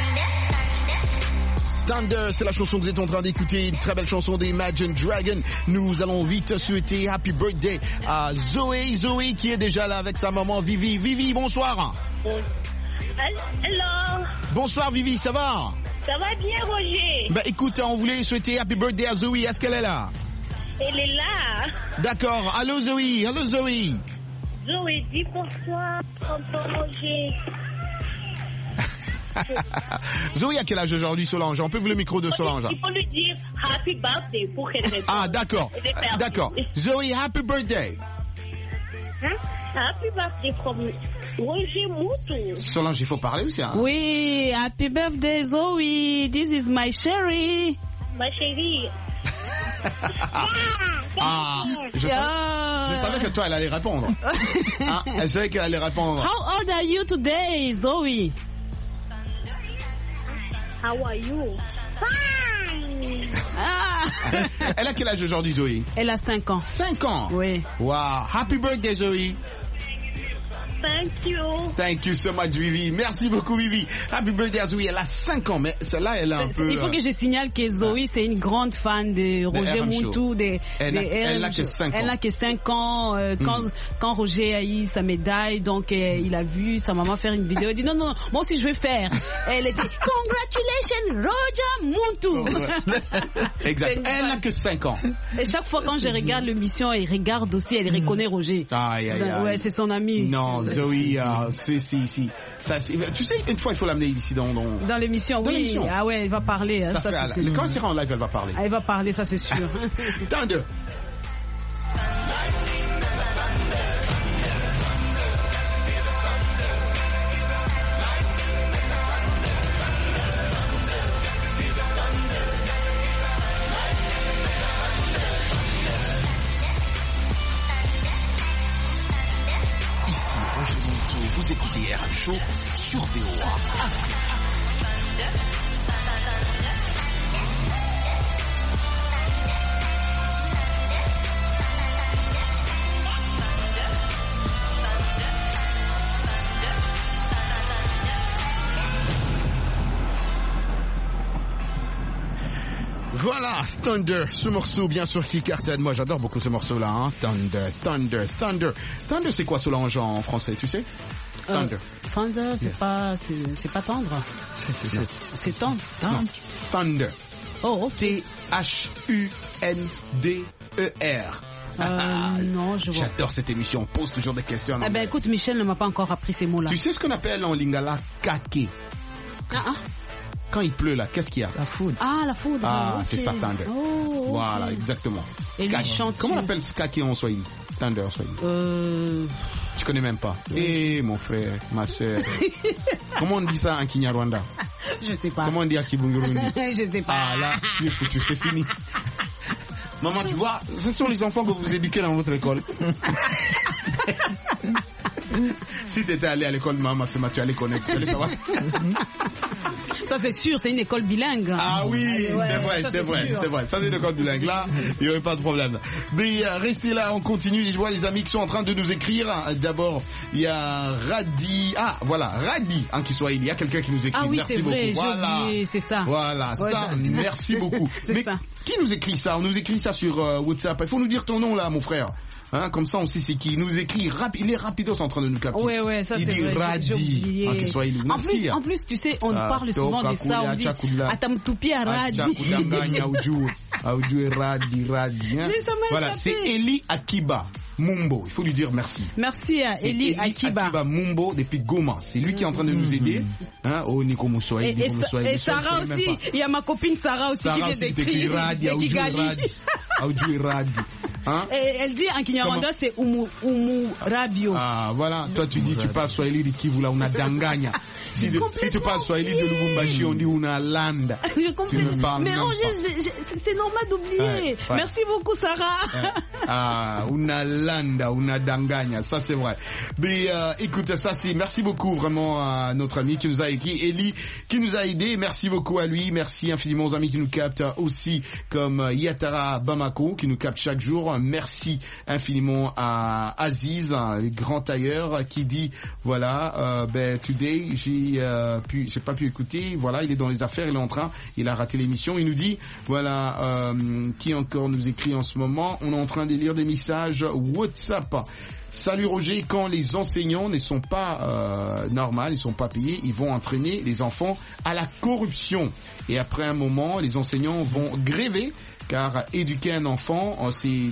Speaker 1: Thunder, c'est la chanson que vous êtes en train d'écouter, une très belle chanson d'Imagine Dragon. Nous allons vite souhaiter Happy Birthday à Zoé. Zoé qui est déjà là avec sa maman Vivi. Vivi, bonsoir.
Speaker 17: Hello.
Speaker 1: Bonsoir Vivi, ça va?
Speaker 17: Ça va bien Roger.
Speaker 1: Bah écoute, on voulait souhaiter Happy Birthday à Zoé. Est-ce qu'elle est là?
Speaker 17: Elle est là.
Speaker 1: D'accord. Allô Zoé. Allô Zoé.
Speaker 17: Zoé, dis bonsoir, tonton Roger.
Speaker 1: Zoé a quel âge aujourd'hui, Solange? On peut vous le micro de Solange.
Speaker 17: Il faut lui dire Happy Birthday pour qu'elle réponde.
Speaker 1: Ah d'accord, d'accord. Zoé, Happy Birthday.
Speaker 17: Hein? Happy Birthday from Roger Moutou.
Speaker 1: Solange, il faut parler aussi. Hein?
Speaker 11: Oui, Happy Birthday Zoé. This is my Sherry.
Speaker 17: Ma chérie.
Speaker 1: Je savais que toi elle allait répondre. Ah, je savais qu'elle allait répondre.
Speaker 11: How old are you today, Zoe?
Speaker 17: How are you? Fine.
Speaker 1: Elle a quel âge aujourd'hui, Zoé?
Speaker 11: Elle a 5 ans.
Speaker 1: 5 ans?
Speaker 11: Oui.
Speaker 1: Wow. Happy birthday, Zoé. Thank you so much, Vivi. Merci beaucoup, Vivi. Happy birthday à Zoé. Elle a 5 ans, mais celle-là, elle a un peu...
Speaker 11: Il faut que je signale que Zoé, c'est une grande fan de Roger Muntu.
Speaker 1: Elle n'a que 5 ans.
Speaker 11: Elle n'a que 5 ans. Quand Roger a eu sa médaille, donc il a vu sa maman faire une vidéo. Il dit non, moi aussi je vais faire. Elle était congratulations, Roger Muntu.
Speaker 1: Exact. Elle n'a que 5 ans.
Speaker 11: Et chaque fois quand je regarde l'émission, elle regarde aussi, elle reconnaît Roger. Ouais, c'est son ami.
Speaker 1: Non, Zoé, si. Ça, tu sais, une fois, il faut l'amener ici dans
Speaker 11: l'émission, oui. L'émission. Ah ouais, elle va parler. Ça c'est sûr.
Speaker 1: Quand elle sera en live, elle va parler.
Speaker 11: Elle va parler, ça c'est sûr.
Speaker 1: Thunder.
Speaker 14: Vous écoutez RM Show sur VOA Afrique.
Speaker 1: Voilà, Thunder, ce morceau bien sûr qui cartonne. Moi j'adore beaucoup ce morceau-là, hein. Thunder. Thunder, c'est quoi Solange en français, tu sais? Thunder.
Speaker 11: Thunder, c'est pas tendre. C'est tendre.
Speaker 1: Thunder.
Speaker 11: Oh, ok.
Speaker 1: T-H-U-N-D-E-R.
Speaker 11: Non, je vois.
Speaker 1: J'adore cette émission, on pose toujours des questions.
Speaker 11: Eh ben écoute, Michel ne m'a pas encore appris ces mots-là.
Speaker 1: Tu sais ce qu'on appelle en lingala kake? Quand il pleut là, qu'est-ce qu'il y a?
Speaker 11: La foudre. Ah, la foudre.
Speaker 1: Ah, okay. C'est ça, Thunder.
Speaker 11: Oh,
Speaker 1: voilà,
Speaker 11: okay.
Speaker 1: Exactement.
Speaker 11: Et lui chante.
Speaker 1: Comment on appelle ce kake en Swahili? Thunder en Swahili. Tu connais même pas. Eh, mon frère, ma soeur. Comment on dit ça en Kinyarwanda?
Speaker 11: Je sais pas.
Speaker 1: Comment on dit à Kibungurundi?
Speaker 11: Je sais pas.
Speaker 1: Ah là, tu es foutu, c'est fini. Maman, tu vois, ce sont les enfants que vous éduquez dans votre école. Si tu étais allé à l'école, maman, tu allais connaître. Tu allais savoir.
Speaker 11: Ça c'est sûr, c'est une école bilingue.
Speaker 1: Ah oui, c'est vrai. Ça c'est une école bilingue. Là, il n'y aurait pas de problème. Mais restez là, on continue. Je vois les amis qui sont en train de nous écrire. D'abord, il y a Radi. Ah, voilà, Radi, en qui soit il y a quelqu'un qui nous écrit.
Speaker 11: Ah oui,
Speaker 1: merci
Speaker 11: c'est vrai,
Speaker 1: beaucoup. Voilà,
Speaker 11: c'est ça.
Speaker 1: Voilà, ouais, ça, merci beaucoup. Mais ça. Qui nous écrit ça? On nous écrit ça sur WhatsApp. Il faut nous dire ton nom là, mon frère. Hein, comme ça on sait c'est qui. Il nous écrit il est rapidos en train de nous capter.
Speaker 11: Ouais, ça c'est vrai.
Speaker 1: Il dit Radi.
Speaker 11: En plus, tu sais, on parle souvent de ça. On dit Atamtupia Radi.
Speaker 1: Radi. Voilà, c'est Eli Akiba Mumbo. Il faut lui dire merci.
Speaker 11: Merci à Eli Akiba
Speaker 1: Mumbo depuis Goma. C'est lui qui est en train de nous aider. Hein, au Nico Moussoï.
Speaker 11: Et Sarah aussi. Il y a ma copine Sarah aussi qui vient d'écrire.
Speaker 1: Radi. Hein?
Speaker 11: Et elle dit en Kinyarwanda c'est Umu Rabio.
Speaker 1: Ah voilà, toi tu dis tu parles Swahili de Kivu là, una danganya. Si tu parles Swahili de Lubumbashi, on dit una landa.
Speaker 11: Je comprends. Mais c'est normal d'oublier. Ouais. Merci beaucoup Sarah.
Speaker 1: Ah, una landa, una danganya, ça c'est vrai. Mais écoute, ça c'est merci beaucoup vraiment à notre ami qui nous a écrit, Eli, qui nous a aidé. Merci beaucoup à lui. Merci infiniment aux amis qui nous captent aussi, comme Yatara Bamako qui nous capte chaque jour. Merci infiniment à Aziz, le grand tailleur, qui dit voilà, today j'ai pas pu écouter. Voilà, il est dans les affaires, il a raté l'émission. Il nous dit voilà, qui encore nous écrit en ce moment. On est en train de lire des messages WhatsApp. Salut Roger, quand les enseignants ne sont pas normaux, ils sont pas payés, ils vont entraîner les enfants à la corruption. Et après un moment, les enseignants vont gréver. Car éduquer un enfant, c'est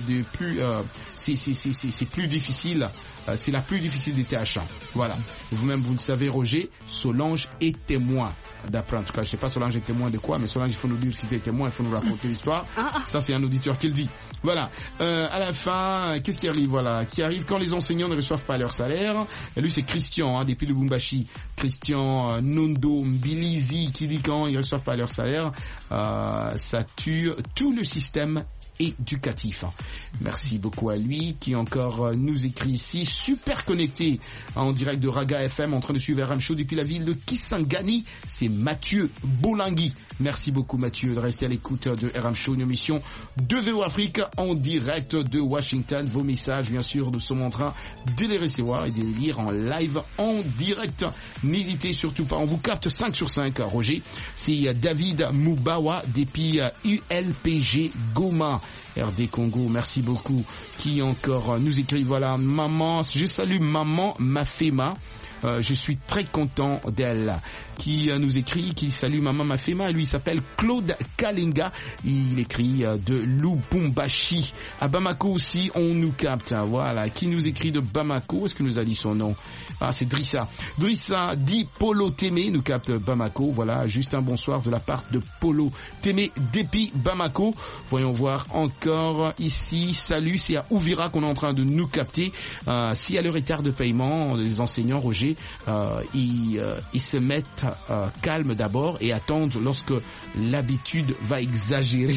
Speaker 1: plus difficile. C'est la plus difficile des tâches. Voilà. Vous-même, vous le savez, Roger, Solange est témoin. D'après, en tout cas, je sais pas Solange est témoin de quoi, mais Solange, il faut nous dire si t'es témoin, il faut nous raconter l'histoire. Ça, c'est un auditeur qui le dit. Voilà. À la fin, qu'est-ce qui arrive? Voilà. Qui arrive quand les enseignants ne reçoivent pas leur salaire. Et lui, c'est Christian, depuis le Lubumbashi. Christian Nondo Mbilizi, qui dit quand ils reçoivent pas leur salaire, ça tue tout le système éducatif. Merci beaucoup à lui qui encore nous écrit ici, super connecté en direct de Raga FM, en train de suivre RM Show depuis la ville de Kisangani. C'est Mathieu Bolangui. Merci beaucoup Mathieu de rester à l'écoute de RM Show, une émission de VO Afrique en direct de Washington. Vos messages, bien sûr, nous sommes en train de les recevoir et de les lire en live, en direct. N'hésitez surtout pas, on vous capte 5 sur 5, Roger. C'est David Moubawa depuis ULPG Goma, RD Congo. Merci beaucoup. Qui encore nous écrit, voilà, maman, je salue maman Mafema. Je suis très content d'elle. Qui nous écrit, qui salue maman Mafema. Lui, il s'appelle Claude Kalinga. Il écrit de Lubumbashi. À Bamako aussi, on nous capte. Voilà. Qui nous écrit de Bamako? Est-ce que nous a dit son nom? Ah, c'est Drissa. Drissa dit Polo Témé nous capte Bamako. Voilà. Juste un bonsoir de la part de Polo Témé depuis Bamako. Voyons voir encore ici. Salut. C'est à Ouvira qu'on est en train de nous capter. S'il y a le retard de paiement, les enseignants, Roger, ils se mettent calme d'abord et attendre lorsque l'habitude va exagérer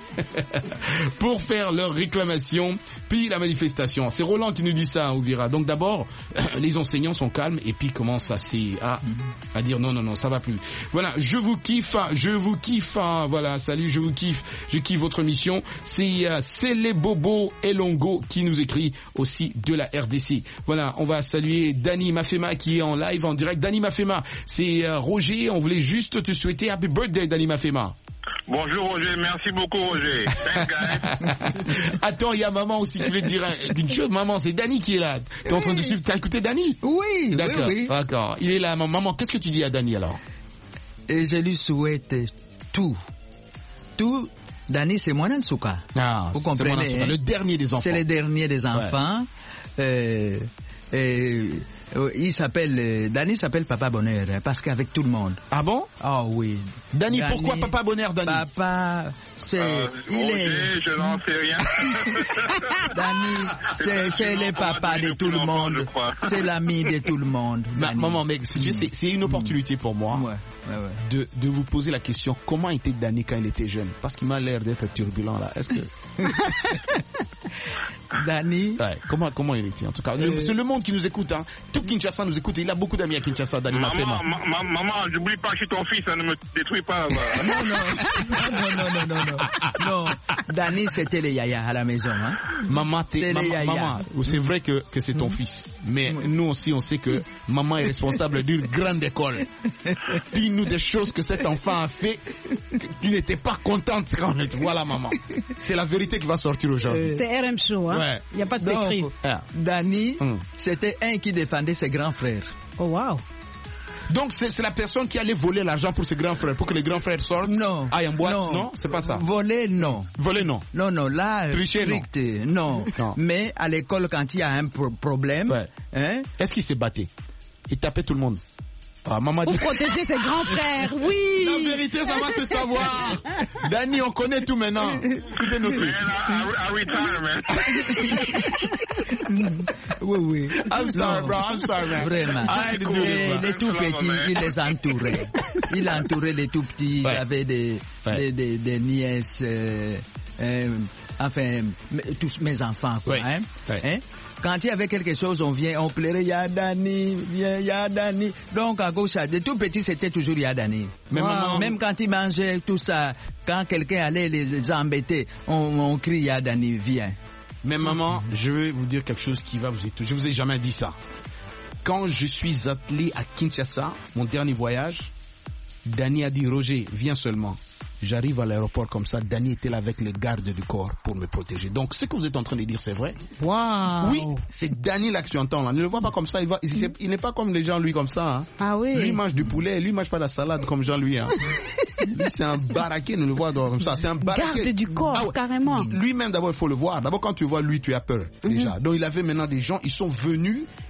Speaker 1: pour faire leur réclamation, puis la manifestation. C'est Roland qui nous dit ça, on verra. Donc d'abord, les enseignants sont calmes et puis commencent à dire non, ça va plus. Voilà, je vous kiffe. Voilà, salut, je kiffe votre mission. C'est les Bobo Elongo qui nous écrit aussi de la RDC. Voilà, on va saluer Dani Mafema qui est en live, en direct. Dani Mafema, c'est Roger, on voulait juste te souhaiter happy birthday, Dani Mafema.
Speaker 18: Bonjour Roger, merci beaucoup Roger.
Speaker 1: Attends, il y a maman aussi qui voulait te dire une chose. Maman, c'est Dani qui est là. T'es en train de suivre. T'as écouté Dani?
Speaker 10: Oui,
Speaker 1: d'accord,
Speaker 10: oui.
Speaker 1: D'accord. Il est là. Maman, qu'est-ce que tu dis à Dani alors?
Speaker 10: Et je lui souhaite tout. Dani, c'est mon Ansouka.
Speaker 1: Ah, vous comprenez, hein? Le dernier des enfants.
Speaker 10: C'est le dernier des enfants. Ouais. Il s'appelle Dani s'appelle Papa Bonheur parce qu'avec tout le monde.
Speaker 1: Ah bon?
Speaker 10: Ah oui.
Speaker 1: Dani, pourquoi Papa Bonheur, Dani?
Speaker 10: Papa, c'est
Speaker 18: je n'en sais rien.
Speaker 10: Dani, c'est le papa de tout le monde. C'est l'ami de tout le monde.
Speaker 1: Maman, mais c'est une opportunité pour moi de vous poser la question, comment était Dani quand il était jeune? Parce qu'il m'a l'air d'être turbulent là. Est-ce que
Speaker 10: Dani,
Speaker 1: comment il était en tout cas? C'est le monde qui nous écoute, hein. Tout Kinshasa nous écoute. Il a beaucoup d'amis à Kinshasa, Dani Mafema.
Speaker 18: Maman, j'oublie pas, je suis ton fils, ça ne me détruit pas.
Speaker 10: Non. Dani, c'était les yaya à la maison, hein.
Speaker 1: Maman, c'est vrai que c'est ton fils. Mais nous aussi, on sait que maman est responsable d'une grande école. Dis-nous des choses que cet enfant a fait. Tu n'étais pas contente quand on était. Voilà, maman. C'est la vérité qui va sortir aujourd'hui.
Speaker 11: C'est RM Show, hein.
Speaker 1: Ouais.
Speaker 11: Il n'y a pas de secret.
Speaker 10: Dani, c'était un qui défendait ses grands frères.
Speaker 11: Oh, wow.
Speaker 1: Donc c'est la personne qui allait voler l'argent pour ses grands frères, pour que les grands frères sortent.
Speaker 10: Non.
Speaker 1: Aillent en boîte, non, c'est pas ça.
Speaker 10: Voler, non.
Speaker 1: Voler, non.
Speaker 10: Non, là,
Speaker 1: tricher,
Speaker 10: strict, non. Mais à l'école, quand il y a un problème, hein?
Speaker 1: Est-ce qu'il s'est battu? Il tapait tout le monde. Ah, maman
Speaker 11: pour protéger ses grands frères, oui.
Speaker 1: La vérité, ça va se savoir. Dani, on connaît tout maintenant. Tout est noté.
Speaker 10: Oui.
Speaker 1: I'm sorry, man.
Speaker 10: Vraiment. Les tout petits, il les entourait. Il entourait les tout petits. Il avait des nièces, enfin, tous mes enfants, quoi. Hein? Quand il y avait quelque chose, on pleurait, ya Dani, ya Dani. Donc, à gauche, de tout petit, c'était toujours ya Dani. Même quand ils mangeaient tout ça, quand quelqu'un allait les embêter, on crie ya Dani, viens.
Speaker 1: Mais maman, je vais vous dire quelque chose qui va vous étonner. Je vous ai jamais dit ça. Quand je suis attelé à Kinshasa, mon dernier voyage, Dani a dit, Roger, viens seulement. J'arrive à l'aéroport comme ça, Dani était là avec les gardes du corps pour me protéger. Donc, ce que vous êtes en train de dire, c'est vrai.
Speaker 11: Wow.
Speaker 1: Oui, c'est Dani là que tu entends là. Ne le vois pas comme ça, il n'est pas comme les gens, lui, comme ça. Hein.
Speaker 11: Ah oui.
Speaker 1: Lui, il mange du poulet, lui, il mange pas de la salade comme Jean-Louis. Hein. Lui, c'est un baraqué, ne le vois comme ça. C'est un baraqué.
Speaker 11: Garde du corps, carrément.
Speaker 1: Lui-même, d'abord, il faut le voir. D'abord, quand tu vois lui, tu as peur, déjà. Donc, il avait maintenant des gens, ils sont venus,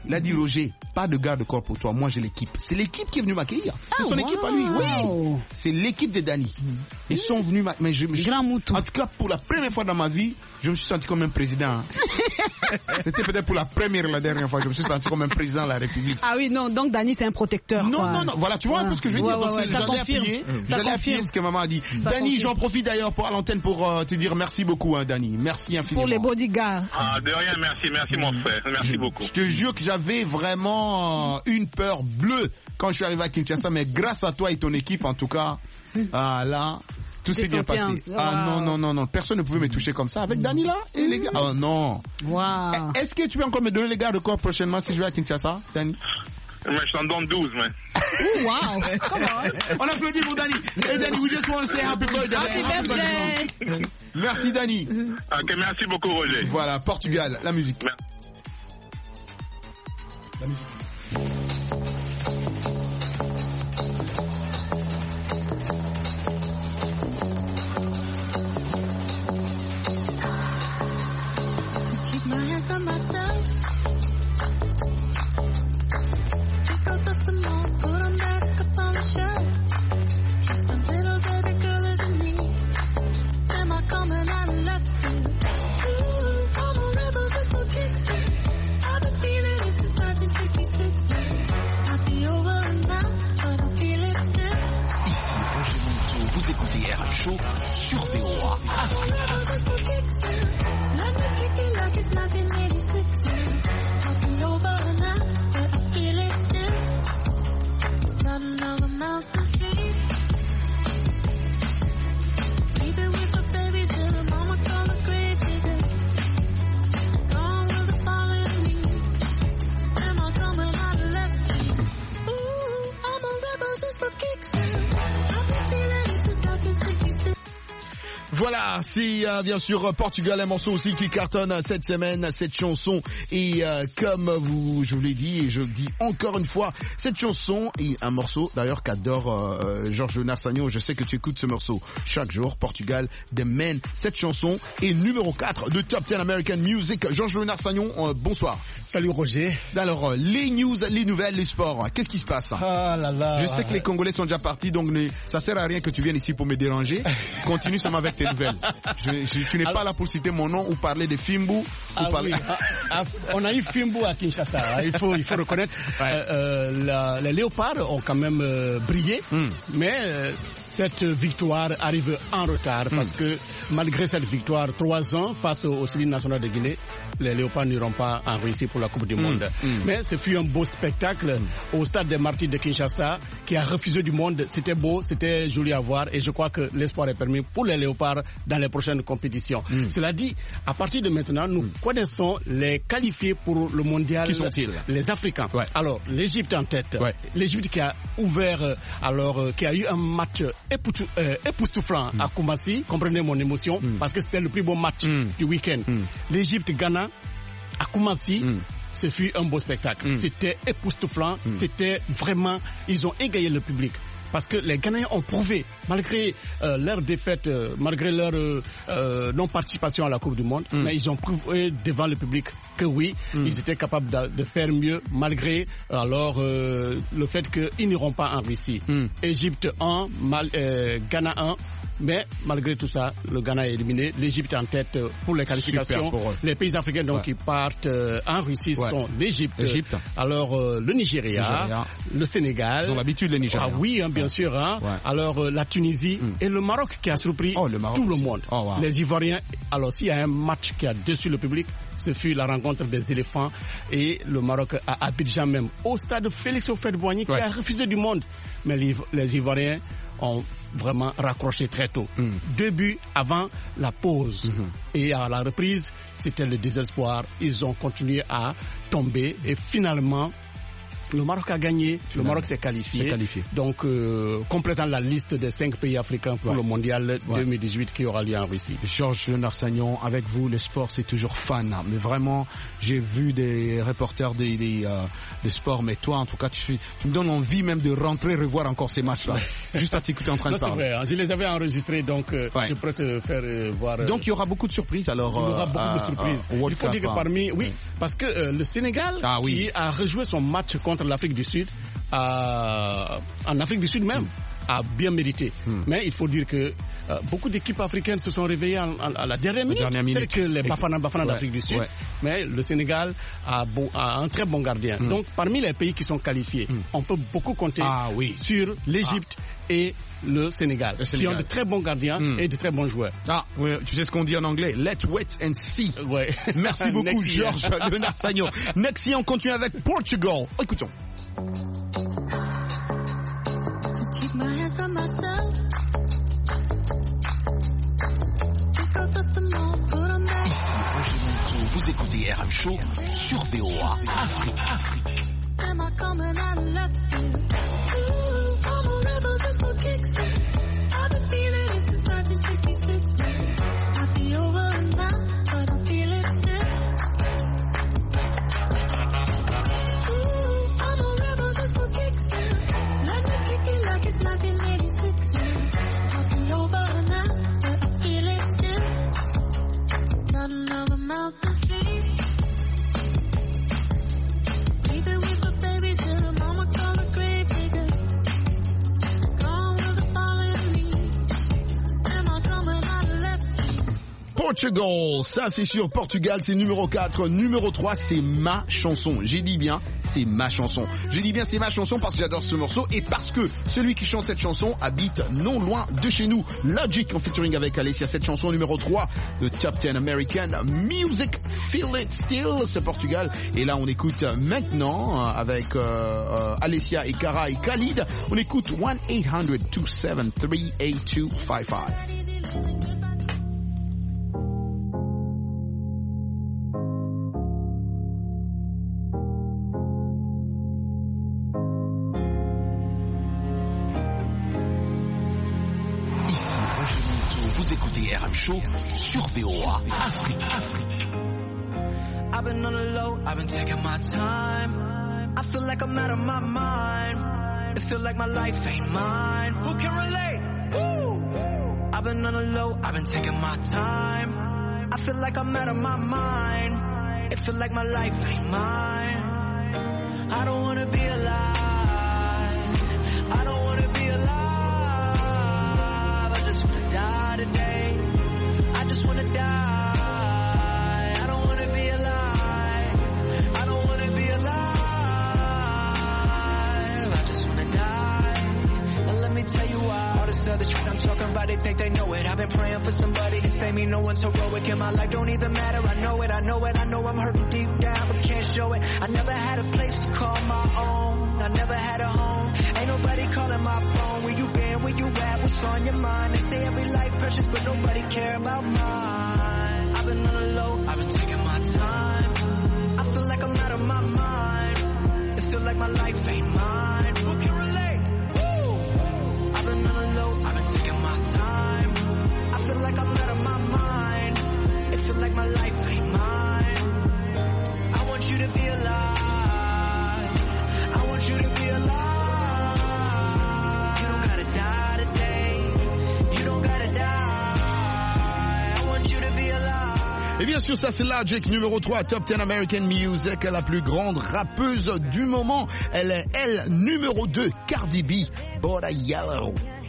Speaker 1: Il a dit Roger, pas de garde-corps pour toi, moi j'ai l'équipe. C'est l'équipe qui est venue m'accueillir. C'est son équipe à lui, oui. C'est l'équipe de Danny. Ils sont venus mais
Speaker 11: Grand mouton.
Speaker 1: En tout cas, pour la première fois dans ma vie, je me suis senti comme un président. C'était peut-être pour la dernière fois, je me suis senti comme un président de la République.
Speaker 11: Ah oui, non, donc Danny c'est un protecteur.
Speaker 1: Non,
Speaker 11: quoi.
Speaker 1: non, voilà, tu vois un peu ce que je veux dire. Donc j'allais appuyer ce que maman a dit. Danny, j'en profite d'ailleurs à l'antenne pour te dire merci beaucoup, Danny. Merci infiniment.
Speaker 11: Pour les bodyguards.
Speaker 18: Ah, de rien, merci mon frère. Merci beaucoup.
Speaker 1: Je te jure que j'avais vraiment une peur bleue quand je suis arrivé à Kinshasa, mais grâce à toi et ton équipe, en tout cas, là, tout s'est bien passé. Ah non, personne ne pouvait me toucher comme ça. Avec Danny là et les gars. Oh non.
Speaker 11: Wow.
Speaker 1: Est-ce que tu vas encore me donner les garde-corps prochainement si je vais à Kinshasa, Danny?
Speaker 18: Mais je t'en donne 12, mais.
Speaker 11: Wow, come on.
Speaker 1: On applaudit pour Danny. Hey Danny, we just want to say happy birthday.
Speaker 11: Happy birthday.
Speaker 1: Merci Danny.
Speaker 18: Ok, merci beaucoup Roger.
Speaker 1: Voilà, Portugal, la musique. La musique.
Speaker 5: Keep my hands on myself. Pick out dust and more, put them back up on the shelf. Just a little baby girl isn't me. Am I coming out of left field? Ooh, I'm a rebel just for kicks. I've been feeling it since 1966. I'll be over and now, but I feel it still.
Speaker 14: Ici Roger Monteau, vous écoutez RM Show sur VOA.
Speaker 5: I'm a rebel just for kicks. Let me kick it like it's 1986. I'll be over and now, but I feel it still. Not another mouth to feed. Leave it with the babies till the mama call the grave digger. Gone with the fallen leaves. Am I coming out of left field? Ooh, I'm a rebel just for kicks. I've been feeling it since 1966.
Speaker 1: Voilà, c'est bien sûr Portugal, un morceau aussi qui cartonne cette semaine, cette chanson. Et comme je vous l'ai dit et je le dis encore une fois, cette chanson est un morceau d'ailleurs qu'adore Georges Léonard Sagnon. Je sais que tu écoutes ce morceau chaque jour. Portugal, The Man. Cette chanson est numéro 4 de Top 10 American Music. Georges Léonard Sagnon, bonsoir.
Speaker 19: Salut Roger.
Speaker 1: Alors, les news, les nouvelles, les sports, qu'est-ce qui se passe?
Speaker 19: Ah là là.
Speaker 1: Je sais que les Congolais sont déjà partis, donc ça sert à rien que tu viennes ici pour me déranger. Continue seulement avec tes nouvelles. Tu n'es pas là pour citer mon nom ou parler de Fimbu.
Speaker 19: Oui. On a eu Fimbu à Kinshasa. Il faut reconnaître. Les léopards ont quand même brillé, mais cette victoire arrive en retard parce que malgré cette victoire, 3 ans face au Civil National de Guinée, les léopards n'iront pas en Russie pour la Coupe du Monde. Mais ce fut un beau spectacle au stade des Martyrs de Kinshasa qui a refusé du monde. C'était beau, c'était joli à voir et je crois que l'espoir est permis pour les léopards dans les prochaines compétitions. Cela dit, à partir de maintenant, nous connaissons les qualifiés pour le mondial.
Speaker 1: Qui sont-ils?
Speaker 19: Les Africains. Ouais. Alors, l'Égypte en tête. Ouais. L'Égypte qui a ouvert, qui a eu un match époustouflant à Koumassi. Comprenez mon émotion, parce que c'était le plus beau match du week-end. L'Égypte-Ghana à Koumassi. Ce fut un beau spectacle. C'était époustouflant. C'était vraiment, ils ont égayé le public. Parce que les Ghanéens ont prouvé, malgré leur défaite, malgré leur non-participation à la Coupe du Monde, mais ils ont prouvé devant le public que oui, ils étaient capables de faire mieux, malgré le fait qu'ils n'iront pas en Russie. Égypte 1, Ghana 1. Mais malgré tout ça, le Ghana est éliminé. L'Égypte en tête pour les qualifications. Pour les pays africains donc qui partent en Russie sont l'Égypte. Alors le Nigeria, le Sénégal.
Speaker 1: Ils ont l'habitude les Nigériens.
Speaker 19: Ah oui, bien sûr. Alors la Tunisie et le Maroc qui a surpris tout le monde. Les Ivoiriens. Alors s'il y a un match qui a déçu le public, ce fut la rencontre des éléphants et le Maroc à Abidjan même au stade Félix Houphouët-Boigny qui a refusé du monde. Mais les Ivoiriens ont vraiment raccroché très tôt. 2 buts avant la pause. Et à la reprise, c'était le désespoir. Ils ont continué à tomber et finalement, Le Maroc a gagné, le Maroc s'est qualifié. Donc, complétant la liste des 5 pays africains pour le mondial 2018 qui aura lieu en Russie.
Speaker 1: Georges Leonard-Sagnon, avec vous, le sport, c'est toujours fan. Mais vraiment, j'ai vu des reporters des sports, mais toi, en tout cas, tu me donnes envie même de rentrer, revoir encore ces matchs-là. Juste à t'écouter en train de parler.
Speaker 19: C'est vrai, je les avais enregistrés, donc je pourrais te faire voir.
Speaker 1: Donc, il y aura beaucoup de surprises, alors.
Speaker 19: Il y aura beaucoup de surprises. Il faut dire que parmi, parce que le Sénégal, qui a rejoué son match contre l'Afrique du Sud, en Afrique du Sud même, a bien mérité. Mais il faut dire que beaucoup d'équipes africaines se sont réveillées à la dernière minute. Telles que les Bafana d'Afrique du Sud. Mais le Sénégal a un très bon gardien. Donc, parmi les pays qui sont qualifiés, on peut beaucoup compter sur l'Égypte et le Sénégal, qui ont de très bons gardiens et de très bons joueurs.
Speaker 1: Tu sais ce qu'on dit en anglais? Let's wait and see. Merci beaucoup, Georges Leonard-Sagnon. Next year, on continue avec Portugal. Écoutons.
Speaker 14: Vous écoutez RM Show sur VOA Afrique.
Speaker 1: Portugal, ça c'est sûr, Portugal c'est numéro 4, numéro 3 c'est ma chanson, j'ai dit bien c'est ma chanson, c'est ma chanson parce que j'adore ce morceau et parce que celui qui chante cette chanson habite non loin de chez nous, Logic en featuring avec Alessia, cette chanson numéro 3, le Top 10 American Music, Feel It Still, c'est Portugal et là on écoute maintenant avec Alessia et Cara et Khalid, on écoute 1-800-273-8255.
Speaker 14: RM Show sur VOA Afrique.
Speaker 12: I've been on the low, I've been taking my time. I feel like I'm out of my mind. It feel like my life ain't mine. Who can relate? Woo! I've been on the low, I've been taking my time. I feel like I'm out of my mind. It feel like my life ain't mine. I don't wanna be alive. I don't wanna be alive. I just wanna die today. I just wanna die. I don't wanna be alive. I don't wanna be alive. I just wanna die. Now let me tell you why. All this other shit I'm talking about, they think they know it. I've been praying for somebody to save me. No one's heroic in my life, don't even matter. I know it, I know it, I know I'm hurting deep down, but can't show it. I never had a place to call my own. I never had a home. Ain't nobody calling my phone. Where you been, where you at, what's on your mind? They say every life precious, but nobody care about mine. I've been on the low, I've been taking my time. I feel like I'm out of my mind. It feel like my life ain't mine. Who can relate? Woo! I've been on the low, I've been taking my time. I feel like I'm out of my mind. It feel like my life ain't mine. I want you to be alive. I want you to be alive. You don't gotta die today. You don't gotta die. I want you to be alive.
Speaker 1: Et bien sûr, ça c'est Logic, numéro 3, Top 10 American Music, la plus grande rappeuse du moment. Elle est, numéro 2, Cardi B, Border Yellow.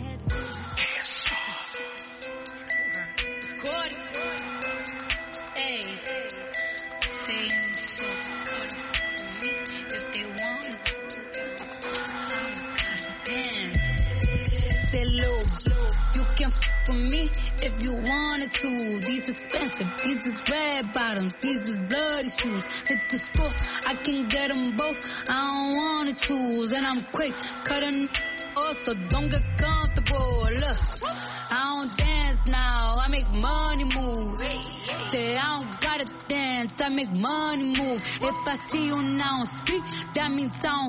Speaker 5: If you wanted to, these expensive, these is red bottoms, these is bloody shoes. Hit the score, I can get them both, I don't wanna choose. And I'm quick, cutting off, so don't get comfortable. Look, I don't dance now, I make money move. Say I don't gotta dance, I make money move. If I see you now speak, that means I don't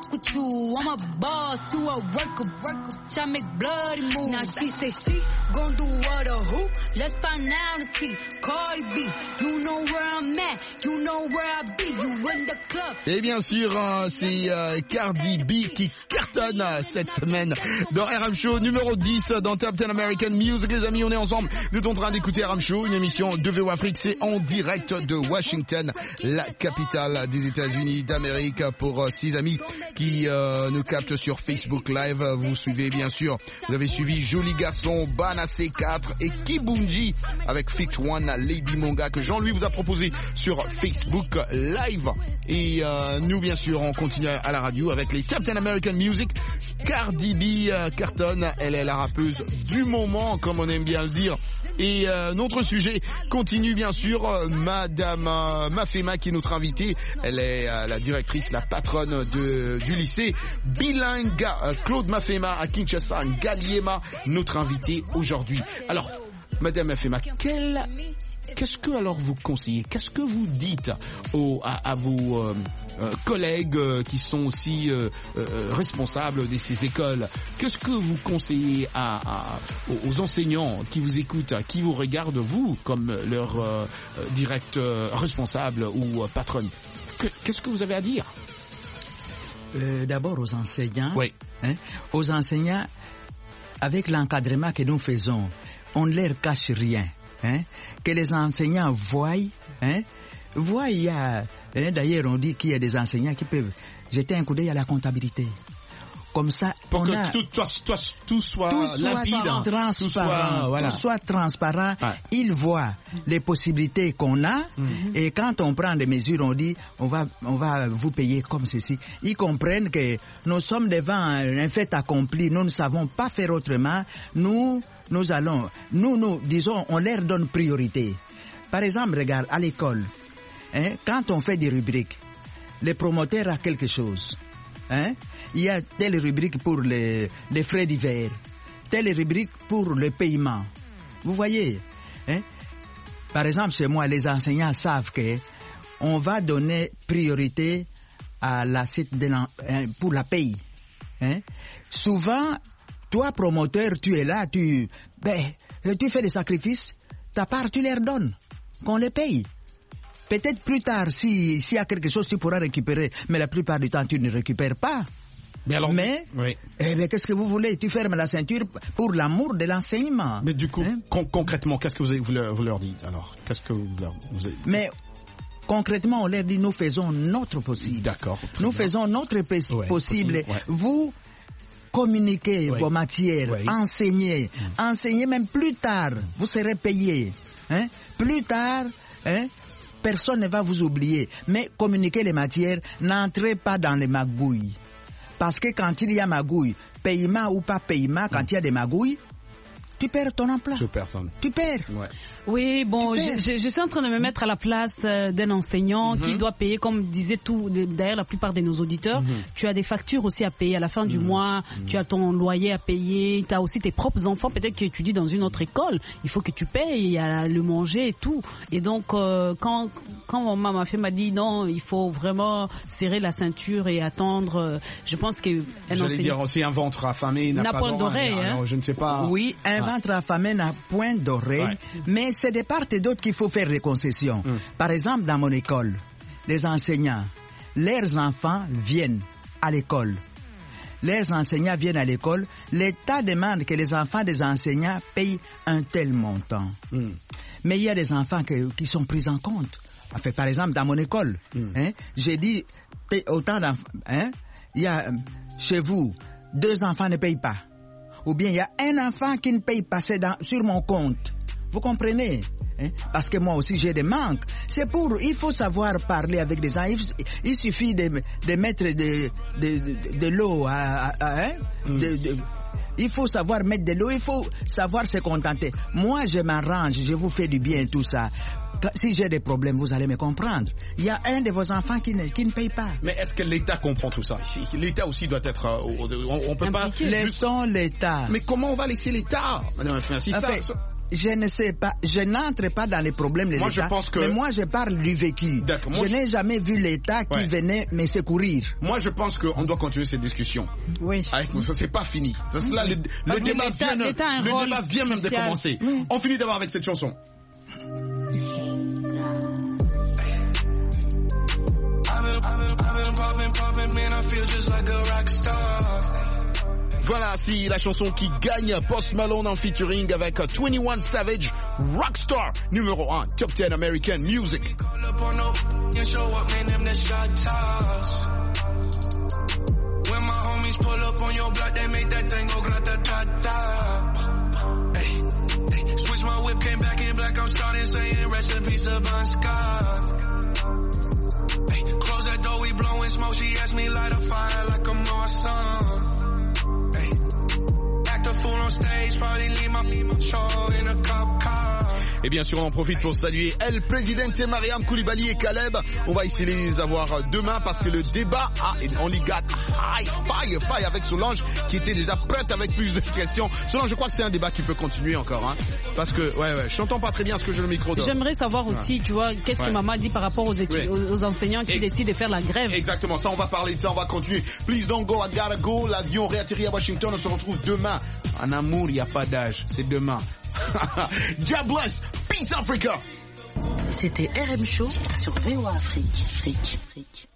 Speaker 5: fuck with you. I'm a boss, you a worker. Try make bloody moves. Now she say she gon' do what or who? Let's find out and see. Cardi B, you know where I'm at, you know where I be. You in the club.
Speaker 1: Et bien sûr, c'est Cardi B qui cartonne cette semaine dans RM Show numéro 10 dans Top 10 American Music. Les amis, on est ensemble. Nous sommes en train d'écouter RM Show, une émission de VO Afrique. C'est en direct de Washington, la capitale des États-Unis d'Amérique. Pour 6 amis qui nous captent sur Facebook Live, vous suivez bien sûr. Vous avez suivi Joli Garçon, Bana C4 et Kibunji avec Fix One, Lady Monga que Jean-Louis vous a proposé sur Facebook Live. Et nous bien sûr on continue à la radio avec les Top 10 American Music. Cardi B cartonne, elle est la rappeuse du moment comme on aime bien le dire. Et notre sujet continue bien sûr, Madame Mafema qui est notre invitée. Elle est la directrice, la patronne du lycée bilingue Claude Mafema à Kinshasa, Ngaliema, notre invitée aujourd'hui. Alors, Madame Mafema, qu'est-ce que alors vous conseillez? Qu'est-ce que vous dites à vos collègues qui sont aussi responsables de ces écoles? Qu'est-ce que vous conseillez aux enseignants qui vous écoutent, qui vous regardent vous comme leur directeur responsable ou patronne? Qu'est-ce que vous avez à dire?
Speaker 10: D'abord aux enseignants.
Speaker 1: Oui.
Speaker 10: Aux enseignants, avec l'encadrement que nous faisons, on ne leur cache rien. Que les enseignants voient, il y a, d'ailleurs on dit qu'il y a des enseignants qui peuvent jeter un coup d'œil à la comptabilité. Comme ça,
Speaker 1: pour que tout soit limpide,
Speaker 10: tout soit transparent. Ouais. Ils voient les possibilités qu'on a, et quand on prend des mesures, on dit on va vous payer comme ceci. Ils comprennent que nous sommes devant un fait accompli. Nous ne savons pas faire autrement. Nous disons, on leur donne priorité. Par exemple, regarde à l'école, quand on fait des rubriques, les promoteurs ont quelque chose. Il y a telle rubrique pour les frais divers, telle rubrique pour le paiement. Vous voyez, par exemple, chez moi, les enseignants savent que on va donner priorité à pour la paye. Souvent, toi, promoteur, tu es là, tu fais des sacrifices, ta part, tu leur donnes, qu'on les paye. Peut-être plus tard, s'il y a quelque chose, tu pourras récupérer. Mais la plupart du temps, tu ne récupères pas. Mais qu'est-ce que vous voulez? Tu fermes la ceinture pour l'amour de l'enseignement.
Speaker 1: Mais du coup, concrètement, qu'est-ce que vous leur dites alors? Qu'est-ce que vous avez...
Speaker 10: Mais concrètement, on leur dit, nous faisons notre possible.
Speaker 1: D'accord.
Speaker 10: Nous faisons notre possible. Ouais. Vous communiquez vos matières, enseignez. Enseignez même plus tard, vous serez payé. Plus tard, personne ne va vous oublier. Mais communiquez les matières, n'entrez pas dans les magouilles. Parce que quand il y a magouille, paiement ou pas paiement, quand il y a des magouilles, tu perds ton emploi. Tu perds.
Speaker 11: Ouais. Oui, bon, je suis en train de me mettre à la place d'un enseignant qui doit payer, comme disait d'ailleurs la plupart de nos auditeurs, tu as des factures aussi à payer à la fin du mois, tu as ton loyer à payer, tu as aussi tes propres enfants, peut-être que tu étudies dans une autre école, il faut que tu payes à le manger et tout. Et donc, quand ma fille m'a dit non, il faut vraiment serrer la ceinture et attendre, je pense que...
Speaker 1: J'allais dire aussi un ventre affamé n'a pas
Speaker 11: point d'oreille.
Speaker 1: Alors, je ne sais pas...
Speaker 10: Oui, un ventre affamé n'a point d'oreille, mais c'est de part et d'autre qu'il faut faire des concessions. Par exemple, dans mon école, les enseignants, leurs enfants viennent à l'école. Leurs enseignants viennent à l'école. L'État demande que les enfants des enseignants payent un tel montant. Mais il y a des enfants qui sont pris en compte. Enfin, par exemple, dans mon école, j'ai dit, autant d'enfants, il y a chez vous, 2 enfants ne payent pas. Ou bien il y a un enfant qui ne paye pas, c'est sur mon compte. Vous comprenez? Parce que moi aussi j'ai des manques. Il faut savoir parler avec des gens. Il suffit de mettre de l'eau il faut savoir mettre de l'eau, il faut savoir se contenter. Moi je m'arrange, je vous fais du bien, tout ça. Si j'ai des problèmes, vous allez me comprendre. Il y a un de vos enfants qui ne paye pas.
Speaker 1: Mais est-ce que l'État comprend tout ça? L'État aussi doit être... on peut pas...
Speaker 10: Laissons l'État.
Speaker 1: Mais comment on va laisser l'État, Madame Mafema?
Speaker 10: je ne sais pas, je n'entre pas dans les problèmes de l'État. Mais moi, je parle du vécu. Je n'ai jamais vu l'État qui venait me secourir.
Speaker 1: Moi, je pense qu'on doit continuer cette discussion.
Speaker 11: Oui.
Speaker 1: C'est pas fini. Là, le débat vient même de commencer. Oui. On finit d'abord avec cette chanson. Voilà, si la chanson qui gagne, Post Malone en featuring avec 21 Savage, Rockstar, numéro 1, Top 10 American Music. When my homies pull up on your block, they make that thing go grata-ta-ta. Hey, switch my whip, came back in black, I'm starting saying recipes of Bon Scott. Hey, close that door, we blowing smoke, she asked me light a fire like I'm Marsan. Hey, act a fool on stage, probably leave my show in a cop car. Et bien sûr, on en profite pour saluer El Presidente, Mariam Koulibaly et Caleb. On va essayer de les avoir demain parce que le débat on y got fire avec Solange qui était déjà prête avec plus de questions. Solange, je crois que c'est un débat qui peut continuer encore, hein, parce que je n'entends pas très bien ce que j'ai le micro d'or.
Speaker 11: J'aimerais savoir aussi, tu vois, qu'est-ce que maman dit par rapport aux enseignants qui décident de faire la grève.
Speaker 1: Exactement, ça on va parler de ça, on va continuer. Please don't go, I gotta go. L'avion réatterrit à Washington, on se retrouve demain. En amour, il n'y a pas d'âge, c'est demain. God bless, peace Africa.
Speaker 7: C'était RM Show sur VOA Afrique.